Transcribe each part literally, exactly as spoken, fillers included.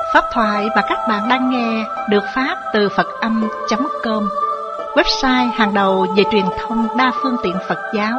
Pháp thoại mà các bạn đang nghe được phát từ Phật Âm chấm com, website hàng đầu về truyền thông đa phương tiện Phật giáo.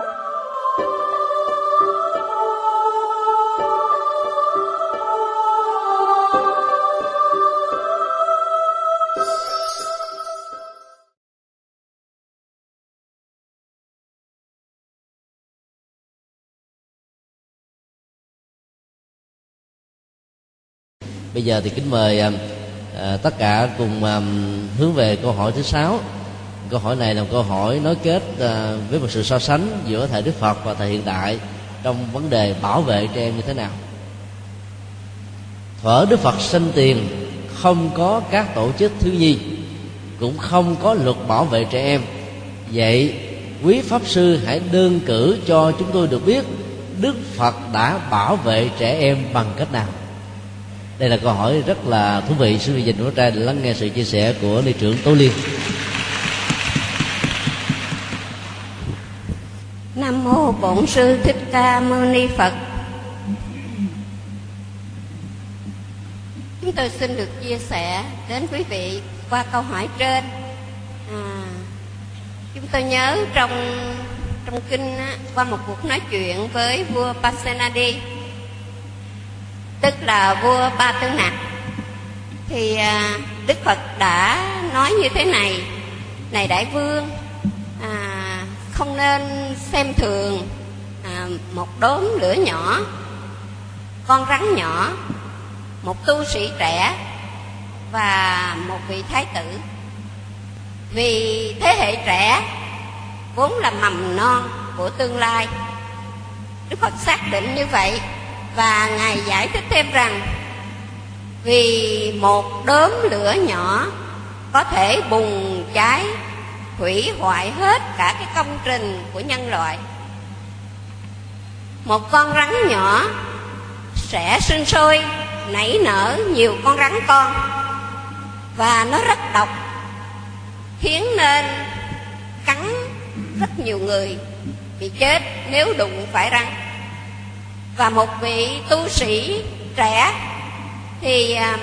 Bây giờ thì kính mời à, à, tất cả cùng à, hướng về câu hỏi thứ sáu. Câu hỏi này là một câu hỏi nối kết à, với một sự so sánh giữa thời Đức Phật và thời hiện đại trong vấn đề bảo vệ trẻ em như thế nào. Thuở Đức Phật sinh tiền, không có các tổ chức thiếu nhi, cũng không có luật bảo vệ trẻ em. Vậy quý Pháp Sư hãy đơn cử cho chúng tôi được biết Đức Phật đã bảo vệ trẻ em bằng cách nào? Đây là câu hỏi rất là thú vị. Xin dành lỗ tai để lắng nghe sự chia sẻ của ni trưởng Tố Liên. Nam mô Bổn Sư Thích Ca Mâu Ni Phật. Chúng tôi xin được chia sẻ đến quý vị qua câu hỏi trên. À, chúng tôi nhớ trong trong kinh á, qua một cuộc nói chuyện với vua Pasenadi, tức là vua Ba Tư Nặc, thì à, Đức Phật đã nói như thế này: này đại vương, à, không nên xem thường à, một đốm lửa nhỏ, con rắn nhỏ, một tu sĩ trẻ và một vị thái tử. Vì thế hệ trẻ vốn là mầm non của tương lai. Đức Phật xác định như vậy, và Ngài giải thích thêm rằng vì một đốm lửa nhỏ có thể bùng cháy, hủy hoại hết cả cái công trình của nhân loại. Một con rắn nhỏ sẽ sinh sôi nảy nở nhiều con rắn con, và nó rất độc, khiến nên cắn rất nhiều người bị chết nếu đụng phải rắn. Và một vị tu sĩ trẻ thì à,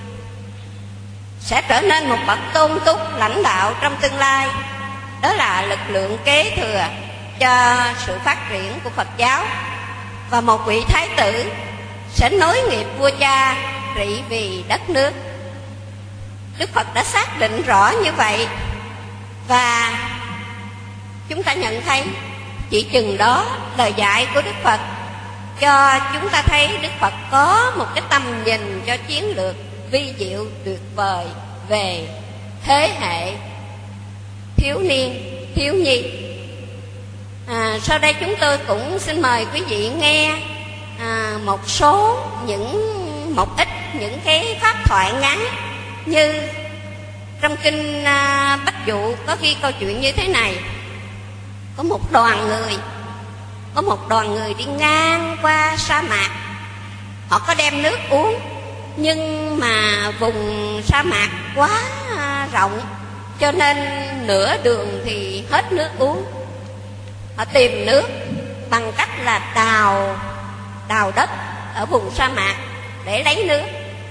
sẽ trở nên một bậc tôn túc lãnh đạo trong tương lai. Đó là lực lượng kế thừa cho sự phát triển của Phật giáo. Và một vị thái tử sẽ nối nghiệp vua cha trị vì đất nước. Đức Phật đã xác định rõ như vậy, và chúng ta nhận thấy chỉ chừng đó lời dạy của Đức Phật cho chúng ta thấy Đức Phật có một cái tầm nhìn cho chiến lược vi diệu tuyệt vời về thế hệ thiếu niên, thiếu nhi. À, sau đây chúng tôi cũng xin mời quý vị nghe à, một số những một ít những cái pháp thoại ngắn. Như trong kinh à, Bách Dụ có ghi câu chuyện như thế này: có một đoàn người có một đoàn người đi ngang qua sa mạc. Họ có đem nước uống, nhưng mà vùng sa mạc quá rộng, cho nên nửa đường thì hết nước uống. Họ tìm nước bằng cách là đào đào đất ở vùng sa mạc để lấy nước.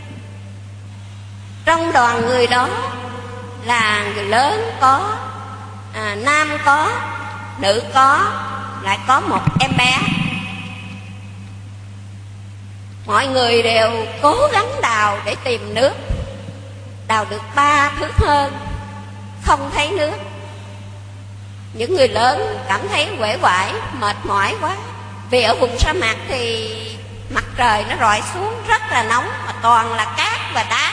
Trong đoàn người đó là người lớn có, à, nam có, nữ có, lại có một em bé. Mọi người đều cố gắng đào để tìm nước. Đào được ba thước hơn, không thấy nước. Những người lớn cảm thấy uể oải, mệt mỏi quá. Vì ở vùng sa mạc thì mặt trời nó rọi xuống rất là nóng, mà toàn là cát và đá.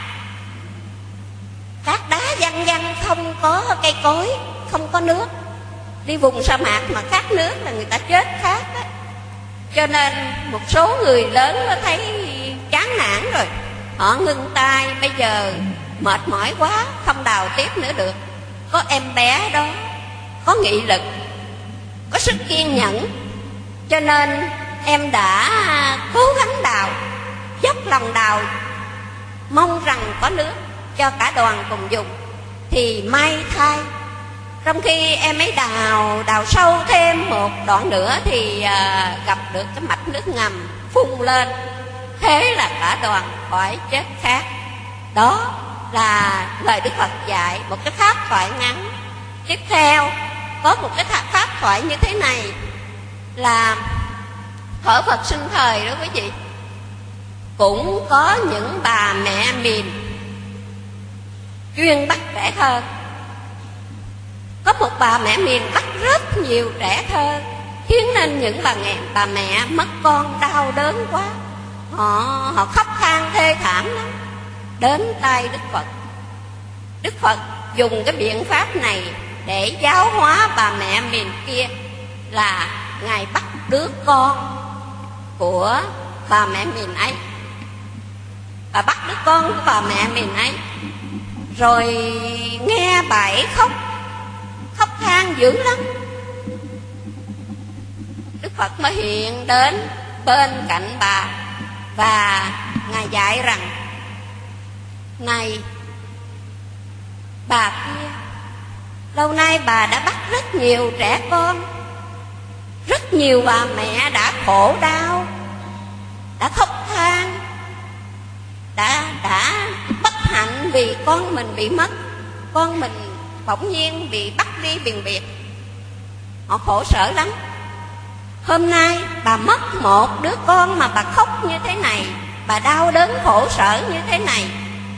Cát đá văng văng, không có cây cối, không có nước. Đi vùng sa mạc mà khát nước là người ta chết khát á. Cho nên một số người lớn nó thấy chán nản rồi, họ ngưng tay. Bây giờ mệt mỏi quá, không đào tiếp nữa được. Có em bé đó có nghị lực, có sức kiên nhẫn, cho nên em đã cố gắng đào, dốc lòng đào, mong rằng có nước cho cả đoàn cùng dùng. Thì may thay, trong khi em ấy đào đào sâu thêm một đoạn nữa thì à, gặp được cái mạch nước ngầm phun lên. thế là cả đoàn khỏi chết khát. Đó là lời Đức Phật dạy, một cái pháp thoại ngắn. Tiếp theo có một cái pháp thoại như thế này là thuở Phật sinh thời đó quý vị, cũng có những bà mẹ miền chuyên bắt trẻ thơ. Có một bà mẹ miền bắt rất nhiều trẻ thơ, khiến nên những bà mẹ, bà mẹ mất con đau đớn quá. Họ họ khóc than thê thảm lắm. Đến tay Đức Phật, Đức Phật dùng cái biện pháp này để giáo hóa bà mẹ miền kia, là Ngài bắt đứa con của bà mẹ miền ấy. Bà bắt đứa con của bà mẹ miền ấy, rồi nghe bà ấy khóc, khóc than dữ lắm. Đức Phật mới hiện đến bên cạnh bà, và Ngài dạy rằng: này bà kia, lâu nay bà đã bắt rất nhiều trẻ con, rất nhiều bà mẹ đã khổ đau, đã khóc than, đã đã bất hạnh vì con mình bị mất, con mình bỗng nhiên bị bắt đi biền biệt. Họ khổ sở lắm. Hôm nay bà mất một đứa con mà bà khóc như thế này, bà đau đớn khổ sở như thế này.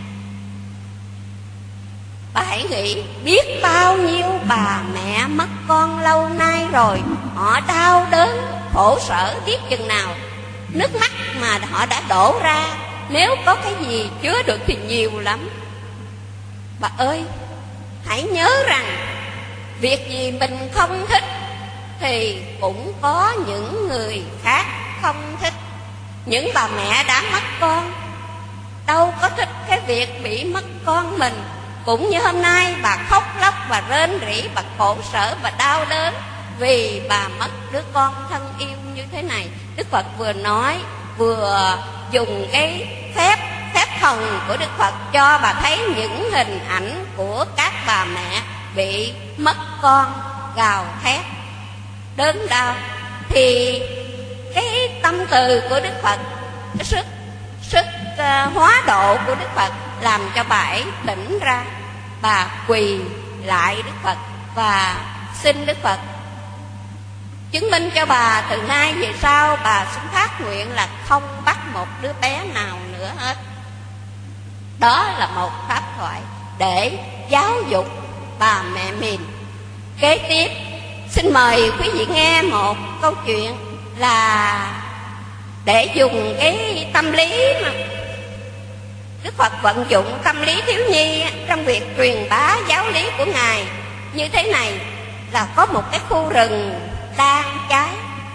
Bà hãy nghĩ biết bao nhiêu bà mẹ mất con lâu nay rồi, họ đau đớn khổ sở biết chừng nào. Nước mắt mà họ đã đổ ra, nếu có cái gì chứa được thì nhiều lắm. Bà ơi, hãy nhớ rằng việc gì mình không thích thì cũng có những người khác không thích. Những bà mẹ đã mất con đâu có thích cái việc bị mất con mình. Cũng như hôm nay bà khóc lóc và rên rỉ, bà khổ sở và đau đớn vì bà mất đứa con thân yêu như thế này. Đức Phật vừa nói vừa dùng cái phép phép thần của Đức Phật cho bà thấy những hình ảnh của các bà mẹ bị mất con gào thét đớn đau. Thì cái tâm từ của Đức Phật, cái sức sức uh, hóa độ của Đức Phật làm cho bà ấy tỉnh ra. Bà quỳ lại Đức Phật và xin Đức Phật chứng minh cho bà từ nay về sau bà xin phát nguyện là không bắt một đứa bé nào nữa hết. Đó là một pháp thoại để giáo dục bà mẹ mình. Kế tiếp xin mời quý vị nghe một câu chuyện là để dùng cái tâm lý mà Đức Phật vận dụng tâm lý thiếu nhi trong việc truyền bá giáo lý của Ngài như thế này. Là có một cái khu rừng đang cháy.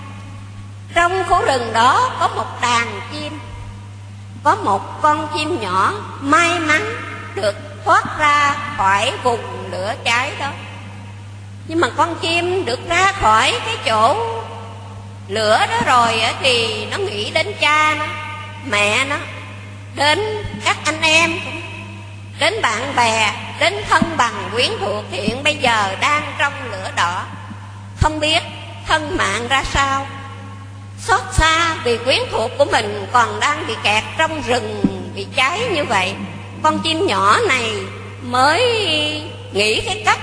Trong khu rừng đó có một đàn chim. Có một con chim nhỏ may mắn được thoát ra khỏi vùng lửa cháy đó. Nhưng mà con chim được ra khỏi cái chỗ lửa đó rồi thì nó nghĩ đến cha nó, mẹ nó, đến các anh em, đến bạn bè, đến thân bằng quyến thuộc hiện bây giờ đang trong lửa đỏ, không biết thân mạng ra sao. Xót xa vì quyến thuộc của mình còn đang bị kẹt trong rừng bị cháy như vậy. Con chim nhỏ này mới nghĩ cái cách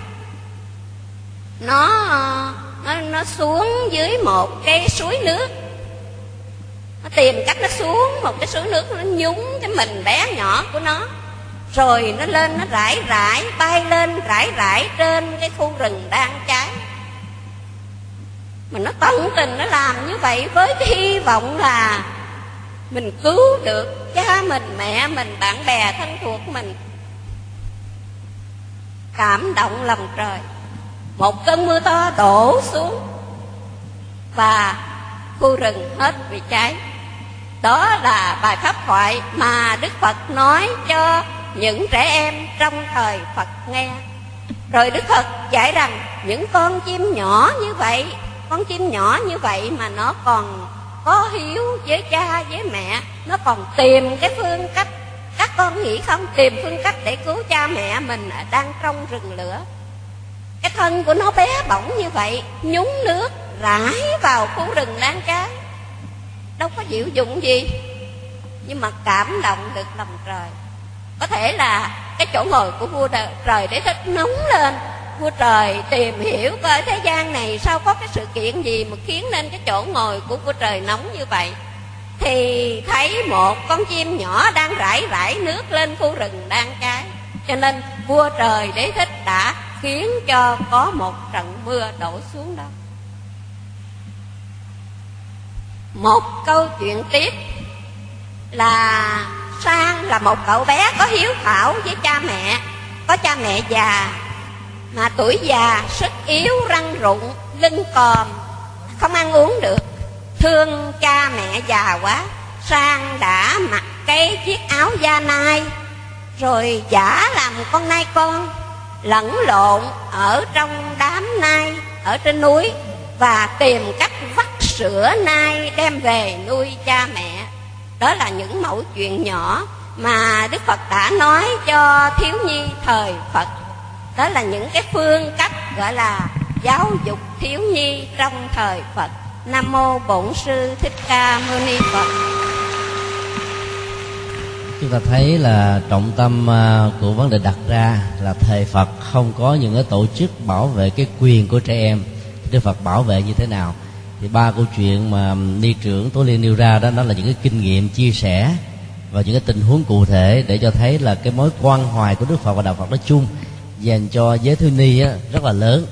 nó nó nó xuống dưới một cái suối nước. Nó tìm cách nó xuống một cái suối nước, nó nhúng cái mình bé nhỏ của nó, rồi nó lên, nó rải rải bay lên rải rải trên cái khu rừng đang cháy. Mà nó tận tình nó làm như vậy với cái hy vọng là mình cứu được cha mình, mẹ mình, bạn bè thân thuộc của mình. Cảm động lòng trời, một cơn mưa to đổ xuống và khu rừng hết bị cháy. Đó là bài pháp thoại mà Đức Phật nói cho những trẻ em trong thời Phật nghe. Rồi Đức Phật dạy rằng những con chim nhỏ như vậy, con chim nhỏ như vậy mà nó còn có hiếu với cha với mẹ, nó còn tìm cái phương cách. Các con nghĩ không, tìm phương cách để cứu cha mẹ mình đang trong rừng lửa. Cái thân của nó bé bỏng như vậy, nhúng nước rải vào khu rừng đang cháy, đâu có chịu dụng gì. nhưng mà cảm động được lòng trời. Có thể là cái chỗ ngồi của vua trời Đế Thích nóng lên, vua trời tìm hiểu coi thế gian này sao có cái sự kiện gì mà khiến nên cái chỗ ngồi của vua trời nóng như vậy. Thì thấy một con chim nhỏ đang rải rải nước lên khu rừng đang cháy, cho nên vua trời Đế Thích đã khiến cho có một trận mưa đổ xuống đó. Một câu chuyện tiếp là Sang là một cậu bé có hiếu thảo với cha mẹ. Có cha mẹ già mà tuổi già, sức yếu, răng rụng, lưng còm, không ăn uống được. Thương cha mẹ già quá, Sang đã mặc cái chiếc áo da nai, rồi giả làm con nai con, lẫn lộn ở trong đám nai ở trên núi, và tìm cách vắt sữa nai đem về nuôi cha mẹ. Đó là những mẫu chuyện nhỏ mà Đức Phật đã nói cho thiếu nhi thời Phật. Đó là những cái phương cách gọi là giáo dục thiếu nhi trong thời Phật. Nam mô Bổn Sư Thích Ca Mâu Ni Phật. Chúng ta thấy là trọng tâm của vấn đề đặt ra là thời Phật không có những cái tổ chức bảo vệ cái quyền của trẻ em. Đức Phật bảo vệ như thế nào? Thì ba câu chuyện mà ni trưởng Tố Liên nêu ra đó, đó là những cái kinh nghiệm chia sẻ và những cái tình huống cụ thể để cho thấy là cái mối quan hoài của Đức Phật và Đạo Phật nói chung dành cho giới thiếu nhi á, rất là lớn,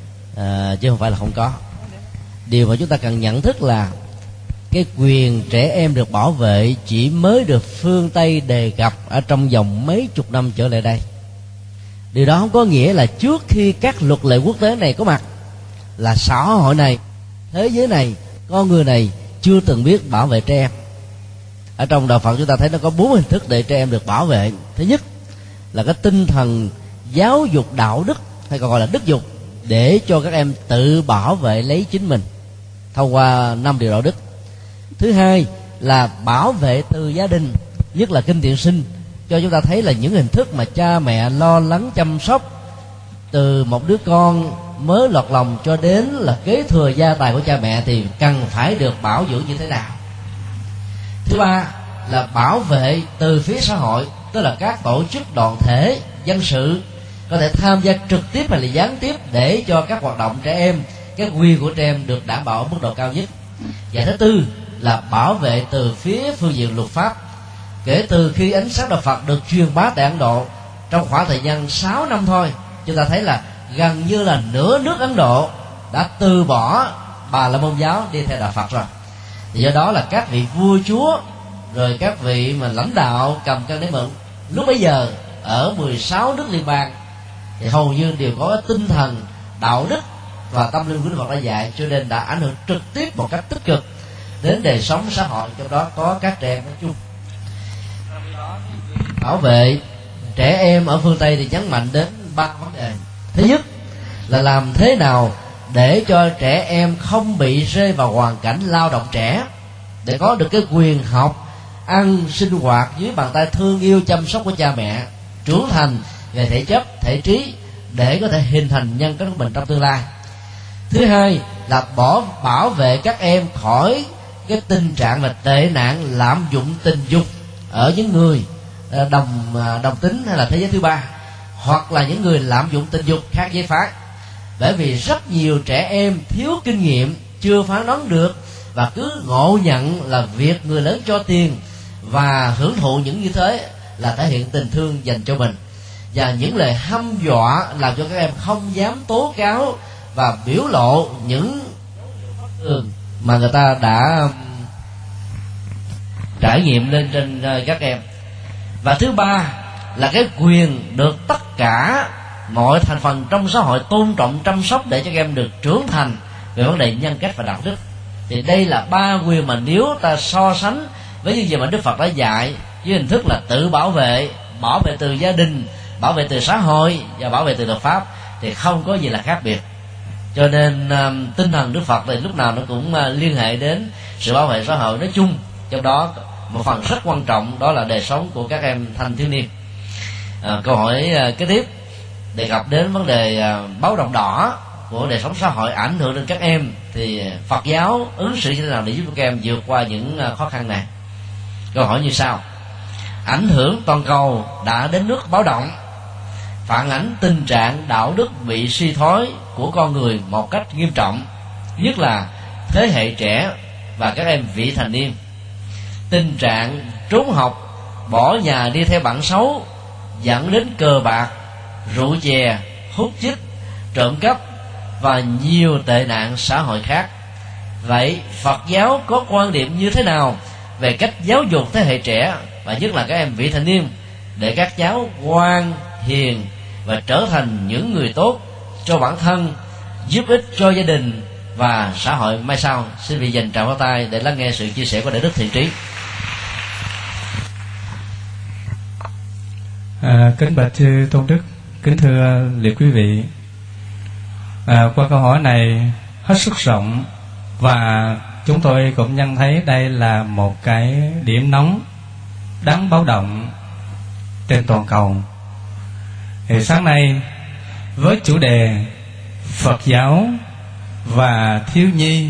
à, chứ không phải là không có. Điều mà chúng ta cần nhận thức là cái quyền trẻ em được bảo vệ chỉ mới được phương Tây đề cập ở trong vòng mấy chục năm trở lại đây. Điều đó không có nghĩa là trước khi các luật lệ quốc tế này có mặt là xã hội này, thế giới này, con người này chưa từng biết bảo vệ trẻ em. Ở trong Đạo Phật chúng ta thấy nó có bốn hình thức để trẻ em được bảo vệ. Thứ nhất là cái tinh thần giáo dục đạo đức, hay còn gọi là đức dục, để cho các em tự bảo vệ lấy chính mình thông qua năm điều đạo đức. Thứ hai là bảo vệ từ gia đình, nhất là kinh thiện sinh, cho chúng ta thấy là những hình thức mà cha mẹ lo lắng chăm sóc từ một đứa con mới lọt lòng cho đến là kế thừa gia tài của cha mẹ thì cần phải được bảo dưỡng như thế nào. Thứ ba là bảo vệ từ phía xã hội, tức là các tổ chức đoàn thể dân sự có thể tham gia trực tiếp hay là gián tiếp để cho các hoạt động trẻ em, các quyền của trẻ em được đảm bảo ở mức độ cao nhất. Và thứ tư là bảo vệ từ phía phương diện luật pháp. Kể từ khi ánh sáng Đạo Phật được truyền bá tại Ấn Độ, trong khoảng thời gian sáu năm thôi, chúng ta thấy là gần như là nửa nước Ấn Độ đã từ bỏ Bà La Môn giáo đi theo Đạo Phật rồi. Thì do đó là các vị vua chúa, rồi các vị mà lãnh đạo cầm cân nảy mượn lúc bấy giờ ở mười sáu nước liên bang thì hầu như đều có tinh thần đạo đức và tâm linh của Đức Phật đã dạy, cho nên đã ảnh hưởng trực tiếp một cách tích cực đến đời sống xã hội, trong đó có các trẻ em nói chung. Bảo vệ trẻ em ở phương Tây thì nhấn mạnh đến ba vấn đề. Thứ nhất là làm thế nào để cho trẻ em không bị rơi vào hoàn cảnh lao động trẻ, để có được cái quyền học, ăn, sinh hoạt dưới bàn tay thương yêu chăm sóc của cha mẹ, trưởng thành về thể chất, thể trí để có thể hình thành nhân cách của mình trong tương lai. Thứ hai là bỏ bảo vệ các em khỏi cái tình trạng là tệ nạn lạm dụng tình dục ở những người đồng đồng tính hay là thế giới thứ ba, hoặc là những người lạm dụng tình dục khác giới phái. Bởi vì rất nhiều trẻ em thiếu kinh nghiệm, chưa phán đoán được và cứ ngộ nhận là việc người lớn cho tiền và hưởng thụ những như thế là thể hiện tình thương dành cho mình, và những lời hăm dọa làm cho các em không dám tố cáo và biểu lộ những đường mà người ta đã trải nghiệm lên trên các em. Và thứ ba là cái quyền được tất cả mọi thành phần trong xã hội tôn trọng, chăm sóc để cho các em được trưởng thành về vấn đề nhân cách và đạo đức. Thì đây là ba quyền mà nếu ta so sánh với những gì mà Đức Phật đã dạy với hình thức là tự bảo vệ, bảo vệ từ gia đình, bảo vệ từ xã hội và bảo vệ từ luật pháp thì không có gì là khác biệt. Cho nên uh, tinh thần Đức Phật thì lúc nào nó cũng uh, liên hệ đến sự bảo vệ xã hội nói chung, trong đó một phần rất quan trọng đó là đời sống của các em thanh thiếu niên. À, câu hỏi uh, kế tiếp đề cập đến vấn đề uh, báo động đỏ của đời sống xã hội ảnh hưởng đến các em, thì Phật giáo ứng xử như thế nào để giúp các em vượt qua những uh, khó khăn này? Câu hỏi như sau: ảnh hưởng toàn cầu đã đến nước báo động, phản ánh tình trạng đạo đức bị suy thoái của con người một cách nghiêm trọng, nhất là thế hệ trẻ và các em vị thành niên. Tình trạng trốn học, bỏ nhà đi theo bạn xấu dẫn đến cờ bạc, rượu chè, hút chích, trộm cắp và nhiều tệ nạn xã hội khác. Vậy Phật giáo có quan điểm như thế nào về cách giáo dục thế hệ trẻ và nhất là các em vị thành niên để các cháu ngoan, hiền và trở thành những người tốt cho bản thân, giúp ích cho gia đình và xã hội mai sau? Xin vị dành tràng pháo tay để lắng nghe sự chia sẻ của Đại đức Thiện Trí. À, kính bạch chư tôn đức, kính thưa liệt quý vị, à, qua câu hỏi này hết sức rộng và chúng tôi cũng nhận thấy đây là một cái điểm nóng đáng báo động trên toàn cầu. Thì sáng nay với chủ đề Phật giáo và thiếu nhi,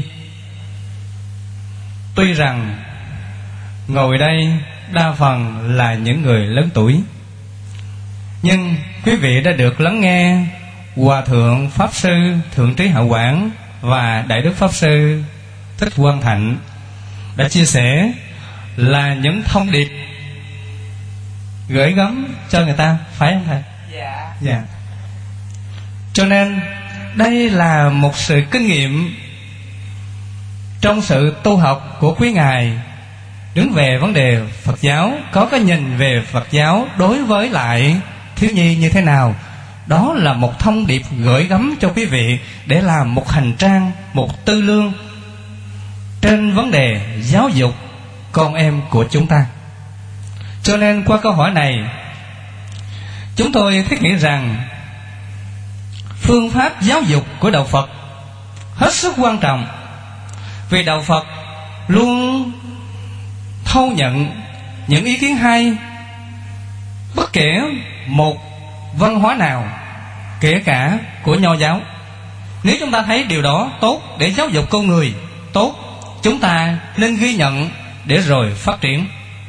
tuy rằng ngồi đây đa phần là những người lớn tuổi, nhưng quý vị đã được lắng nghe Hòa Thượng Pháp Sư Thượng Trí Hậu Quảng và Đại Đức Pháp Sư Thích Quang Thạnh đã chia sẻ là những thông điệp gửi gắm cho người ta, phải không thầy? Dạ. Dạ. Cho nên đây là một sự kinh nghiệm trong sự tu học của quý ngài đứng về vấn đề Phật giáo, có cái nhìn về Phật giáo đối với lại thiếu nhi như thế nào. Đó là một thông điệp gửi gắm cho quý vị để làm một hành trang, một tư lương trên vấn đề giáo dục con em của chúng ta. Cho nên qua câu hỏi này, chúng tôi thiết nghĩ rằng phương pháp giáo dục của Đạo Phật hết sức quan trọng, vì Đạo Phật luôn thâu nhận những ý kiến hay bất kể một văn hóa nào, kể cả của Nho giáo. Nếu chúng ta thấy điều đó tốt để giáo dục con người tốt, chúng ta nên ghi nhận để rồi phát triển.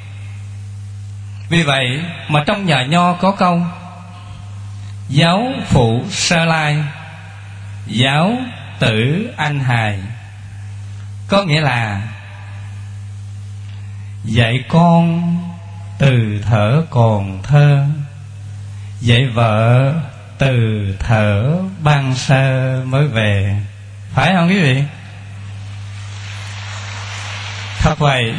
Vì vậy mà trong nhà Nho có câu: giáo phụ Sơ Lai, giáo tử Anh Hài. Có nghĩa là dạy con từ thở còn thơ, dạy vợ từ thở ban sơ mới về. Phải không quý vị? Thật vậy,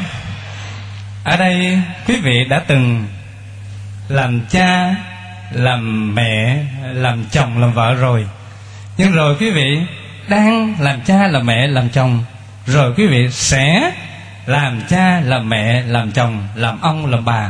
ở đây quý vị đã từng làm cha, làm mẹ, làm chồng, làm vợ rồi. Nhưng rồi quý vị đang làm cha, làm mẹ, làm chồng, rồi quý vị sẽ làm cha, làm mẹ, làm chồng, làm ông, làm bà.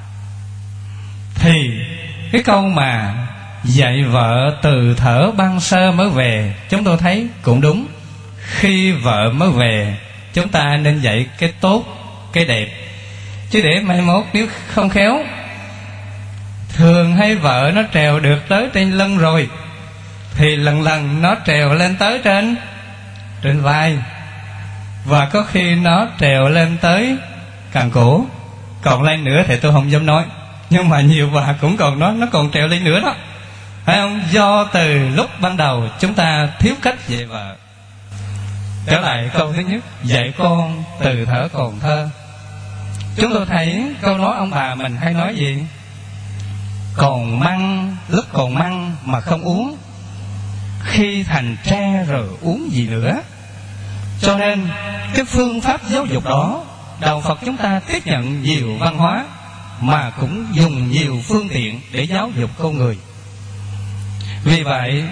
Thì cái câu mà dạy vợ từ thở ban sơ mới về, chúng tôi thấy cũng đúng. Khi vợ mới về, chúng ta nên dạy cái tốt, cái đẹp, chứ để mai mốt nếu không khéo, thường hay vợ nó trèo được tới trên lưng rồi thì lần lần nó trèo lên tới trên trên vai, và có khi nó trèo lên tới cẳng cổ. Còn lên nữa thì tôi không dám nói, nhưng mà nhiều bà cũng còn nói nó còn trèo lên nữa đó, phải không? Do từ lúc ban đầu chúng ta thiếu cách dạy vợ. Trở lại câu thứ nhất, dạy con từ thở còn thơ. Chúng tôi thấy câu nói ông bà mình hay nói gì? Còn măng, lúc còn măng mà không uống, khi thành tre rồi uống gì nữa. Cho nên cái phương pháp giáo dục đó, Đạo Phật chúng ta tiếp nhận nhiều văn hóa mà cũng dùng nhiều phương tiện để giáo dục con người. Vì vậy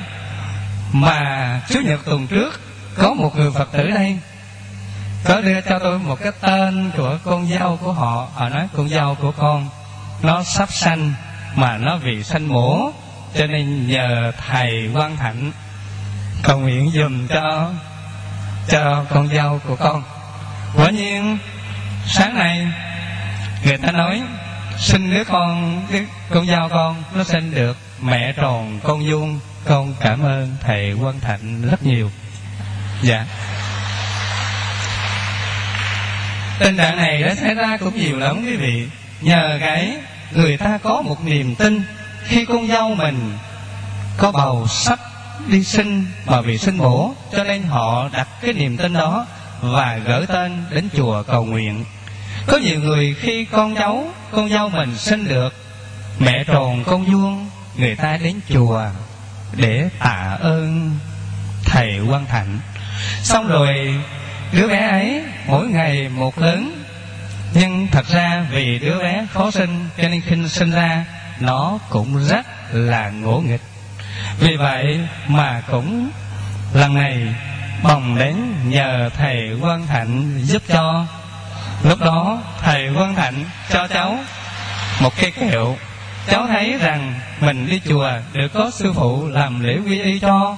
mà Chủ nhật tuần trước có một người Phật tử đây có đưa cho tôi một cái tên của con dâu của họ. Họ nói con dâu của con nó sắp sanh, mà nó vì sanh mổ, cho nên nhờ thầy Quang Thạnh cầu nguyện dùm cho cho con dâu của con. Quả nhiên sáng nay người ta nói sinh đứa con, đứa con dâu con nó sinh được mẹ tròn con vuông. Con cảm ơn thầy Quang Thạnh rất nhiều. Dạ. Tình trạng này đã xảy ra cũng nhiều lắm quý vị. Nhờ cái người ta có một niềm tin, khi con dâu mình có bầu sắp đi sinh mà bị sinh mổ, cho nên họ đặt cái niềm tin đó và gửi tên đến chùa cầu nguyện. Có nhiều người khi con cháu con dâu mình sinh được mẹ tròn con vuông, người ta đến chùa để tạ ơn thầy Quang Thạnh. Xong rồi đứa bé ấy mỗi ngày một lớn, nhưng thật ra vì đứa bé khó sinh cho nên khi sinh ra nó cũng rất là ngỗ nghịch. Vì vậy mà cũng lần này bồng đến nhờ thầy Quang Thạnh giúp cho. Lúc đó thầy Quang Thạnh cho cháu một cây kẹo. Cháu thấy rằng mình đi chùa được có sư phụ làm lễ quy y cho.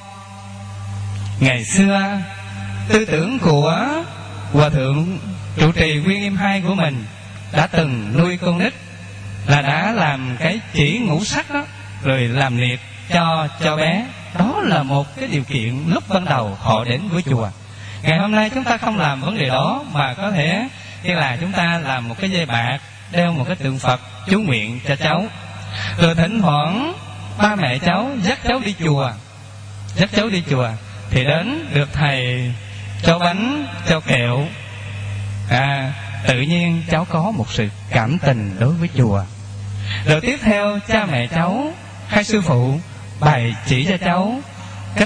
Ngày xưa tư tưởng của Hòa thượng trụ trì Nguyên Nghiêm hai của mình đã từng nuôi con nít, là đã làm cái chỉ ngũ sắc đó, rồi làm liệt cho cho bé. Đó là một cái điều kiện lúc ban đầu họ đến với chùa. Ngày hôm nay chúng ta không làm vấn đề đó, mà có thể như là chúng ta làm một cái dây bạc, đeo một cái tượng Phật chú nguyện cho cháu. Rồi thỉnh thoảng ba mẹ cháu dắt cháu đi chùa, dắt cháu đi chùa thì đến được thầy cho bánh, cho kẹo. À, tự nhiên cháu có một sự cảm tình đối với chùa. Rồi tiếp theo cha mẹ cháu hay sư phụ bày chỉ cho cháu cách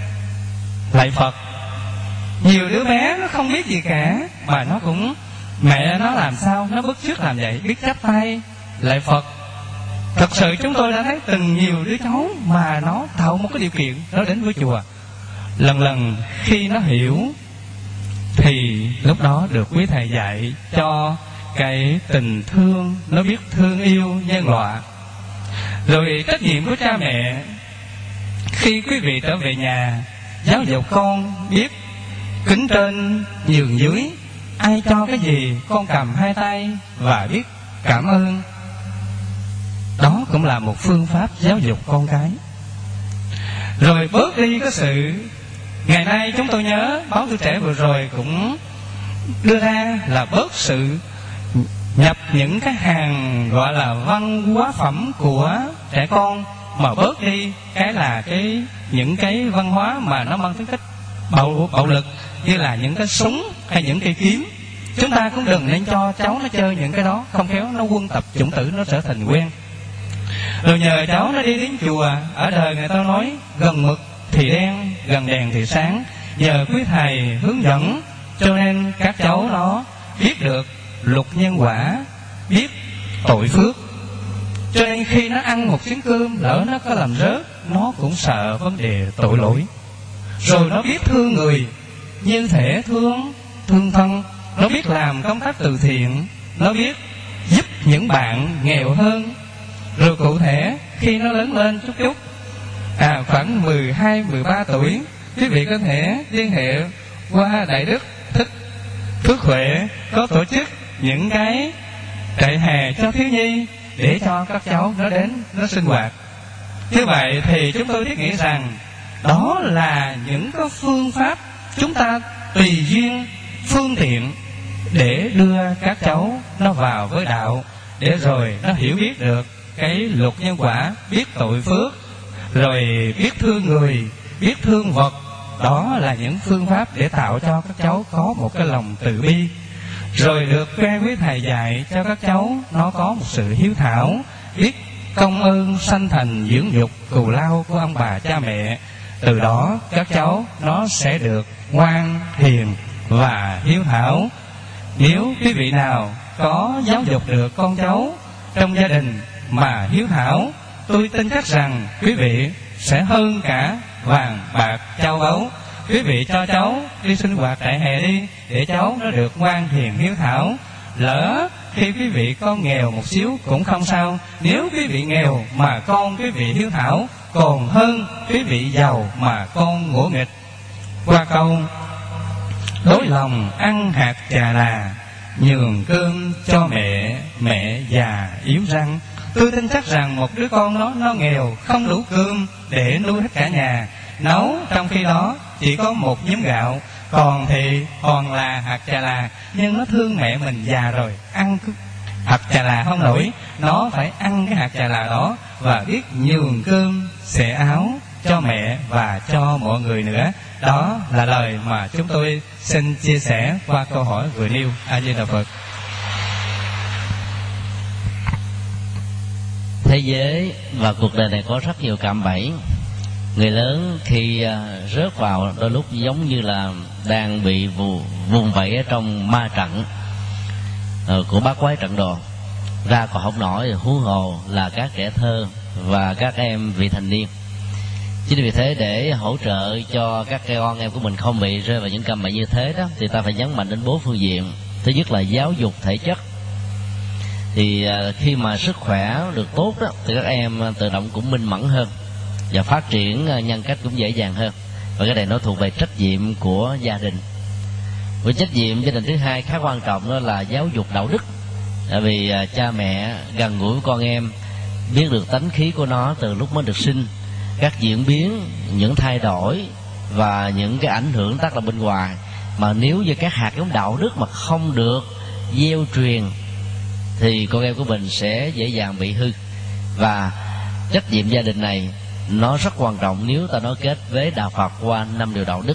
lạy Phật. Nhiều đứa bé nó không biết gì cả, mà nó cũng mẹ nó làm sao nó bước trước làm vậy, biết chắp tay lạy Phật. Thật sự chúng tôi đã thấy từng nhiều đứa cháu mà nó tạo một cái điều kiện nó đến với chùa. Lần lần khi nó hiểu thì lúc đó được quý thầy dạy cho cái tình thương, nó biết thương yêu nhân loại. Rồi trách nhiệm của cha mẹ khi quý vị trở về nhà giáo dục con biết kính trên nhường dưới, ai cho cái gì con cầm hai tay và biết cảm ơn. Đó cũng là một phương pháp giáo dục con cái. Rồi bớt đi cái sự, ngày nay chúng tôi nhớ báo Tuổi Trẻ vừa rồi cũng đưa ra là bớt sự nhập những cái hàng gọi là văn hóa phẩm của trẻ con, mà bớt đi cái là cái những cái văn hóa mà nó mang tính cách bạo bạo lực, như là những cái súng hay những cây kiếm. Chúng ta cũng đừng nên cho cháu nó chơi những cái đó, không khéo nó quân tập chủng tử, nó trở thành quen. Rồi nhờ cháu nó đi đến chùa, ở đời người ta nói gần mực thì đen, gần đèn thì sáng. Nhờ quý thầy hướng dẫn cho nên các cháu nó biết được luật nhân quả, biết tội phước. Cho nên khi nó ăn một chén cơm, lỡ nó có làm rớt, nó cũng sợ vấn đề tội lỗi. Rồi nó biết thương người như thể thương thương thân. Nó biết làm công tác từ thiện, nó biết giúp những bạn nghèo hơn. Rồi cụ thể khi nó lớn lên chút chút, à khoảng mười hai, mười ba tuổi, quý vị có thể liên hệ qua Đại Đức Thích Phước Huệ có tổ chức những cái trại hè cho thiếu nhi để cho các cháu nó đến nó sinh hoạt. Như vậy thì chúng tôi thiết nghĩ rằng đó là những cái phương pháp chúng ta tùy duyên phương tiện để đưa các cháu nó vào với đạo, để rồi nó hiểu biết được cái luật nhân quả, biết tội phước, rồi biết thương người, biết thương vật. Đó là những phương pháp để tạo cho các cháu có một cái lòng từ bi. Rồi được nghe quý thầy dạy cho các cháu nó có một sự hiếu thảo, biết công ơn sanh thành dưỡng dục cù lao của ông bà cha mẹ. Từ đó các cháu nó sẽ được ngoan, hiền và hiếu thảo. Nếu quý vị nào có giáo dục được con cháu trong gia đình mà hiếu thảo, tôi tin chắc rằng quý vị sẽ hơn cả vàng bạc châu báu. Quý vị cho cháu đi sinh hoạt trại hè đi, để cháu nó được ngoan hiền hiếu thảo. Lỡ khi quý vị con nghèo một xíu cũng không sao, nếu quý vị nghèo mà con quý vị hiếu thảo, còn hơn quý vị giàu mà con ngỗ nghịch. Qua câu đối lòng ăn hạt trà đà, nhường cơm cho mẹ, mẹ già yếu răng. Tôi tin chắc rằng một đứa con nó nó nghèo, không đủ cơm để nuôi hết cả nhà, nấu trong khi đó chỉ có một nhúm gạo, còn thì còn là hạt chà là, nhưng nó thương mẹ mình già rồi, ăn hạt chà là không nổi, nó phải ăn cái hạt chà là đó và biết nhường cơm xẻ áo cho mẹ và cho mọi người nữa. Đó là lời mà chúng tôi xin chia sẻ qua câu hỏi vừa nêu. A Di Đà Phật. Thế giới và cuộc đời này có rất nhiều cạm bẫy. Người lớn khi rớt vào đôi lúc giống như là đang bị vùng vẫy ở trong ma trận của bát quái trận đồ, ra còn không nổi, huống hồ là các trẻ thơ và các em vị thành niên. Chính vì thế, để hỗ trợ cho các con em của mình không bị rơi vào những cạm bẫy như thế đó, thì ta phải nhấn mạnh đến bốn phương diện. Thứ nhất là giáo dục thể chất. Thì khi mà sức khỏe được tốt đó, thì các em tự động cũng minh mẫn hơn và phát triển nhân cách cũng dễ dàng hơn. Và cái này nó thuộc về trách nhiệm của gia đình. Với trách nhiệm gia đình thứ hai khá quan trọng đó là giáo dục đạo đức. Tại vì cha mẹ gần gũi với con em, biết được tánh khí của nó từ lúc mới được sinh, các diễn biến, những thay đổi và những cái ảnh hưởng tác động bên ngoài. Mà nếu như các hạt giống đạo đức mà không được gieo truyền thì con em của mình sẽ dễ dàng bị hư. Và trách nhiệm gia đình này nó rất quan trọng nếu ta nói kết với đạo Phật qua năm điều đạo đức.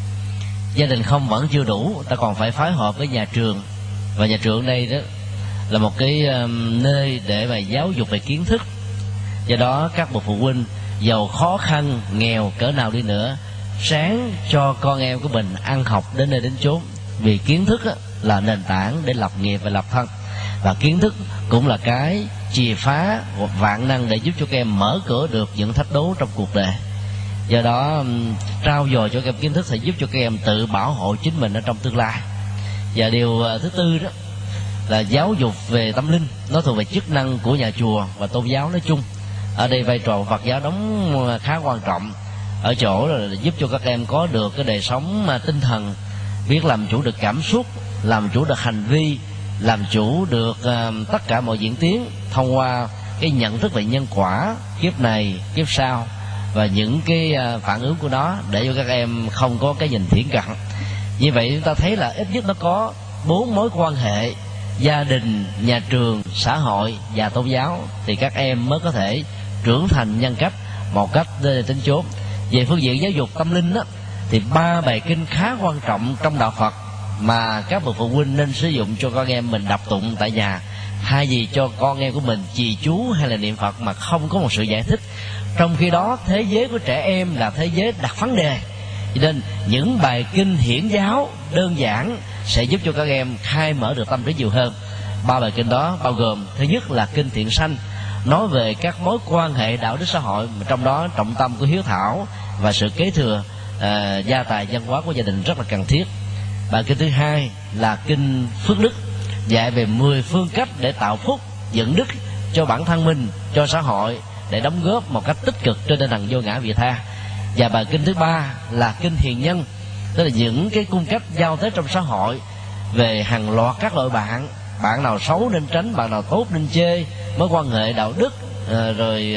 Gia đình không vẫn chưa đủ, ta còn phải phối hợp với nhà trường. Và nhà trường đây đó là một cái um, nơi để mà giáo dục về kiến thức. Do đó các bậc phụ huynh giàu khó khăn, nghèo cỡ nào đi nữa, sáng cho con em của mình ăn học đến nơi đến chốn. Vì kiến thức á, là nền tảng để lập nghiệp và lập thân. Và kiến thức cũng là cái chìa phá vạn năng để giúp cho các em mở cửa được những thách đố trong cuộc đời. Do đó trao dồi cho các em kiến thức sẽ giúp cho các em tự bảo hộ chính mình ở trong tương lai. Và điều thứ tư đó là giáo dục về tâm linh. Nó thuộc về chức năng của nhà chùa và tôn giáo nói chung. Ở đây vai trò Phật giáo đóng khá quan trọng ở chỗ là giúp cho các em có được cái đời sống tinh thần, biết làm chủ được cảm xúc, làm chủ được hành vi, làm chủ được uh, tất cả mọi diễn tiến thông qua cái nhận thức về nhân quả kiếp này, kiếp sau và những cái uh, phản ứng của nó, để cho các em không có cái nhìn thiển cận. Như vậy chúng ta thấy là ít nhất nó có bốn mối quan hệ: gia đình, nhà trường, xã hội và tôn giáo, thì các em mới có thể trưởng thành nhân cách một cách tính chốt. Về phương diện giáo dục tâm linh đó, thì ba bài kinh khá quan trọng trong đạo Phật mà các bậc phụ huynh nên sử dụng cho con em mình đọc tụng tại nhà, thay vì cho con em của mình trì chú hay là niệm Phật mà không có một sự giải thích. Trong khi đó thế giới của trẻ em là thế giới đặt vấn đề, cho nên những bài kinh hiển giáo đơn giản sẽ giúp cho các em khai mở được tâm trí nhiều hơn. Ba bài kinh đó bao gồm: thứ nhất là kinh Thiện Sanh, nói về các mối quan hệ đạo đức xã hội, mà trong đó trọng tâm của hiếu thảo và sự kế thừa à, gia tài văn hóa của gia đình rất là cần thiết. Bài kinh thứ hai là kinh Phước Đức, dạy về mười phương cách để tạo phúc dựng đức cho bản thân mình, cho xã hội, để đóng góp một cách tích cực trên tinh thần vô ngã vị tha. Và bài kinh thứ ba là kinh Hiền Nhân, tức là những cái cung cách giao tế trong xã hội về hàng loạt các loại bạn, bạn nào xấu nên tránh, bạn nào tốt nên chê, mối quan hệ đạo đức, rồi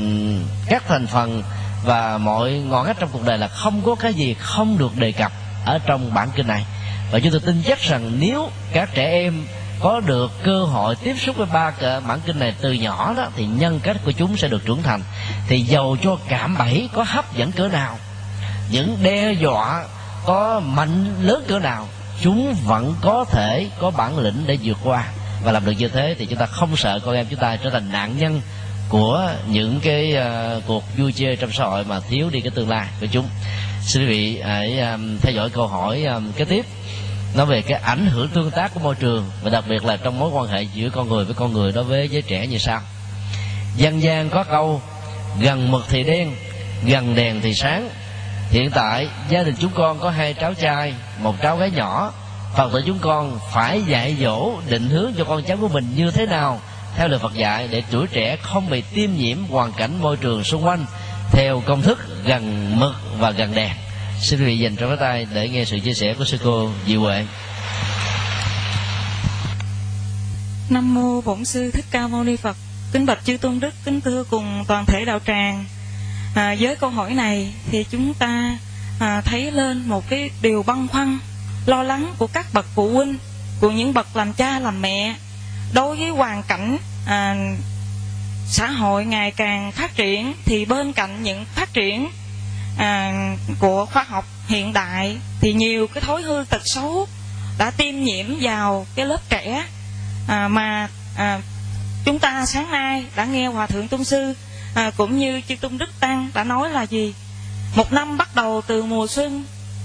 các thành phần và mọi ngõ ngách trong cuộc đời là không có cái gì không được đề cập ở trong bản kinh này. Và chúng tôi tin chắc rằng nếu các trẻ em có được cơ hội tiếp xúc với ba bản kinh này từ nhỏ đó, thì nhân cách của chúng sẽ được trưởng thành. Thì dầu cho cạm bẫy có hấp dẫn cỡ nào, những đe dọa có mạnh lớn cỡ nào, chúng vẫn có thể có bản lĩnh để vượt qua. Và làm được như thế thì chúng ta không sợ con em chúng ta trở thành nạn nhân của những cái uh, cuộc vui chơi trong xã hội mà thiếu đi cái tương lai của chúng. Xin quý vị hãy um, theo dõi câu hỏi um, kế tiếp, nói về cái ảnh hưởng tương tác của môi trường, và đặc biệt là trong mối quan hệ giữa con người với con người đối với giới trẻ như sau. Dân gian có câu gần mực thì đen, gần đèn thì sáng. Hiện tại gia đình chúng con có hai cháu trai, một cháu gái nhỏ. Phật tử chúng con phải dạy dỗ, định hướng cho con cháu của mình như thế nào theo lời Phật dạy, để tuổi trẻ không bị tiêm nhiễm hoàn cảnh môi trường xung quanh theo công thức gần mực và gần đèn. Xin quý vị dành cho cái tay để nghe sự chia sẻ của sư cô Diệu Huệ. Nam mô Bổn Sư Thích Ca Mâu Ni Phật. Kính bạch chư tôn đức, kính thưa cùng toàn thể đạo tràng. À, với câu hỏi này thì chúng ta à, thấy lên một cái điều băn khoăn, lo lắng của các bậc phụ huynh, của những bậc làm cha làm mẹ đối với hoàn cảnh à, xã hội ngày càng phát triển. Thì bên cạnh những phát triển à, của khoa học hiện đại thì nhiều cái thói hư tật xấu đã tiêm nhiễm vào cái lớp trẻ à, mà à, chúng ta sáng nay đã nghe Hòa Thượng Tôn Sư à, cũng như Chư Tôn Đức Tăng đã nói là gì? Một năm bắt đầu từ mùa xuân,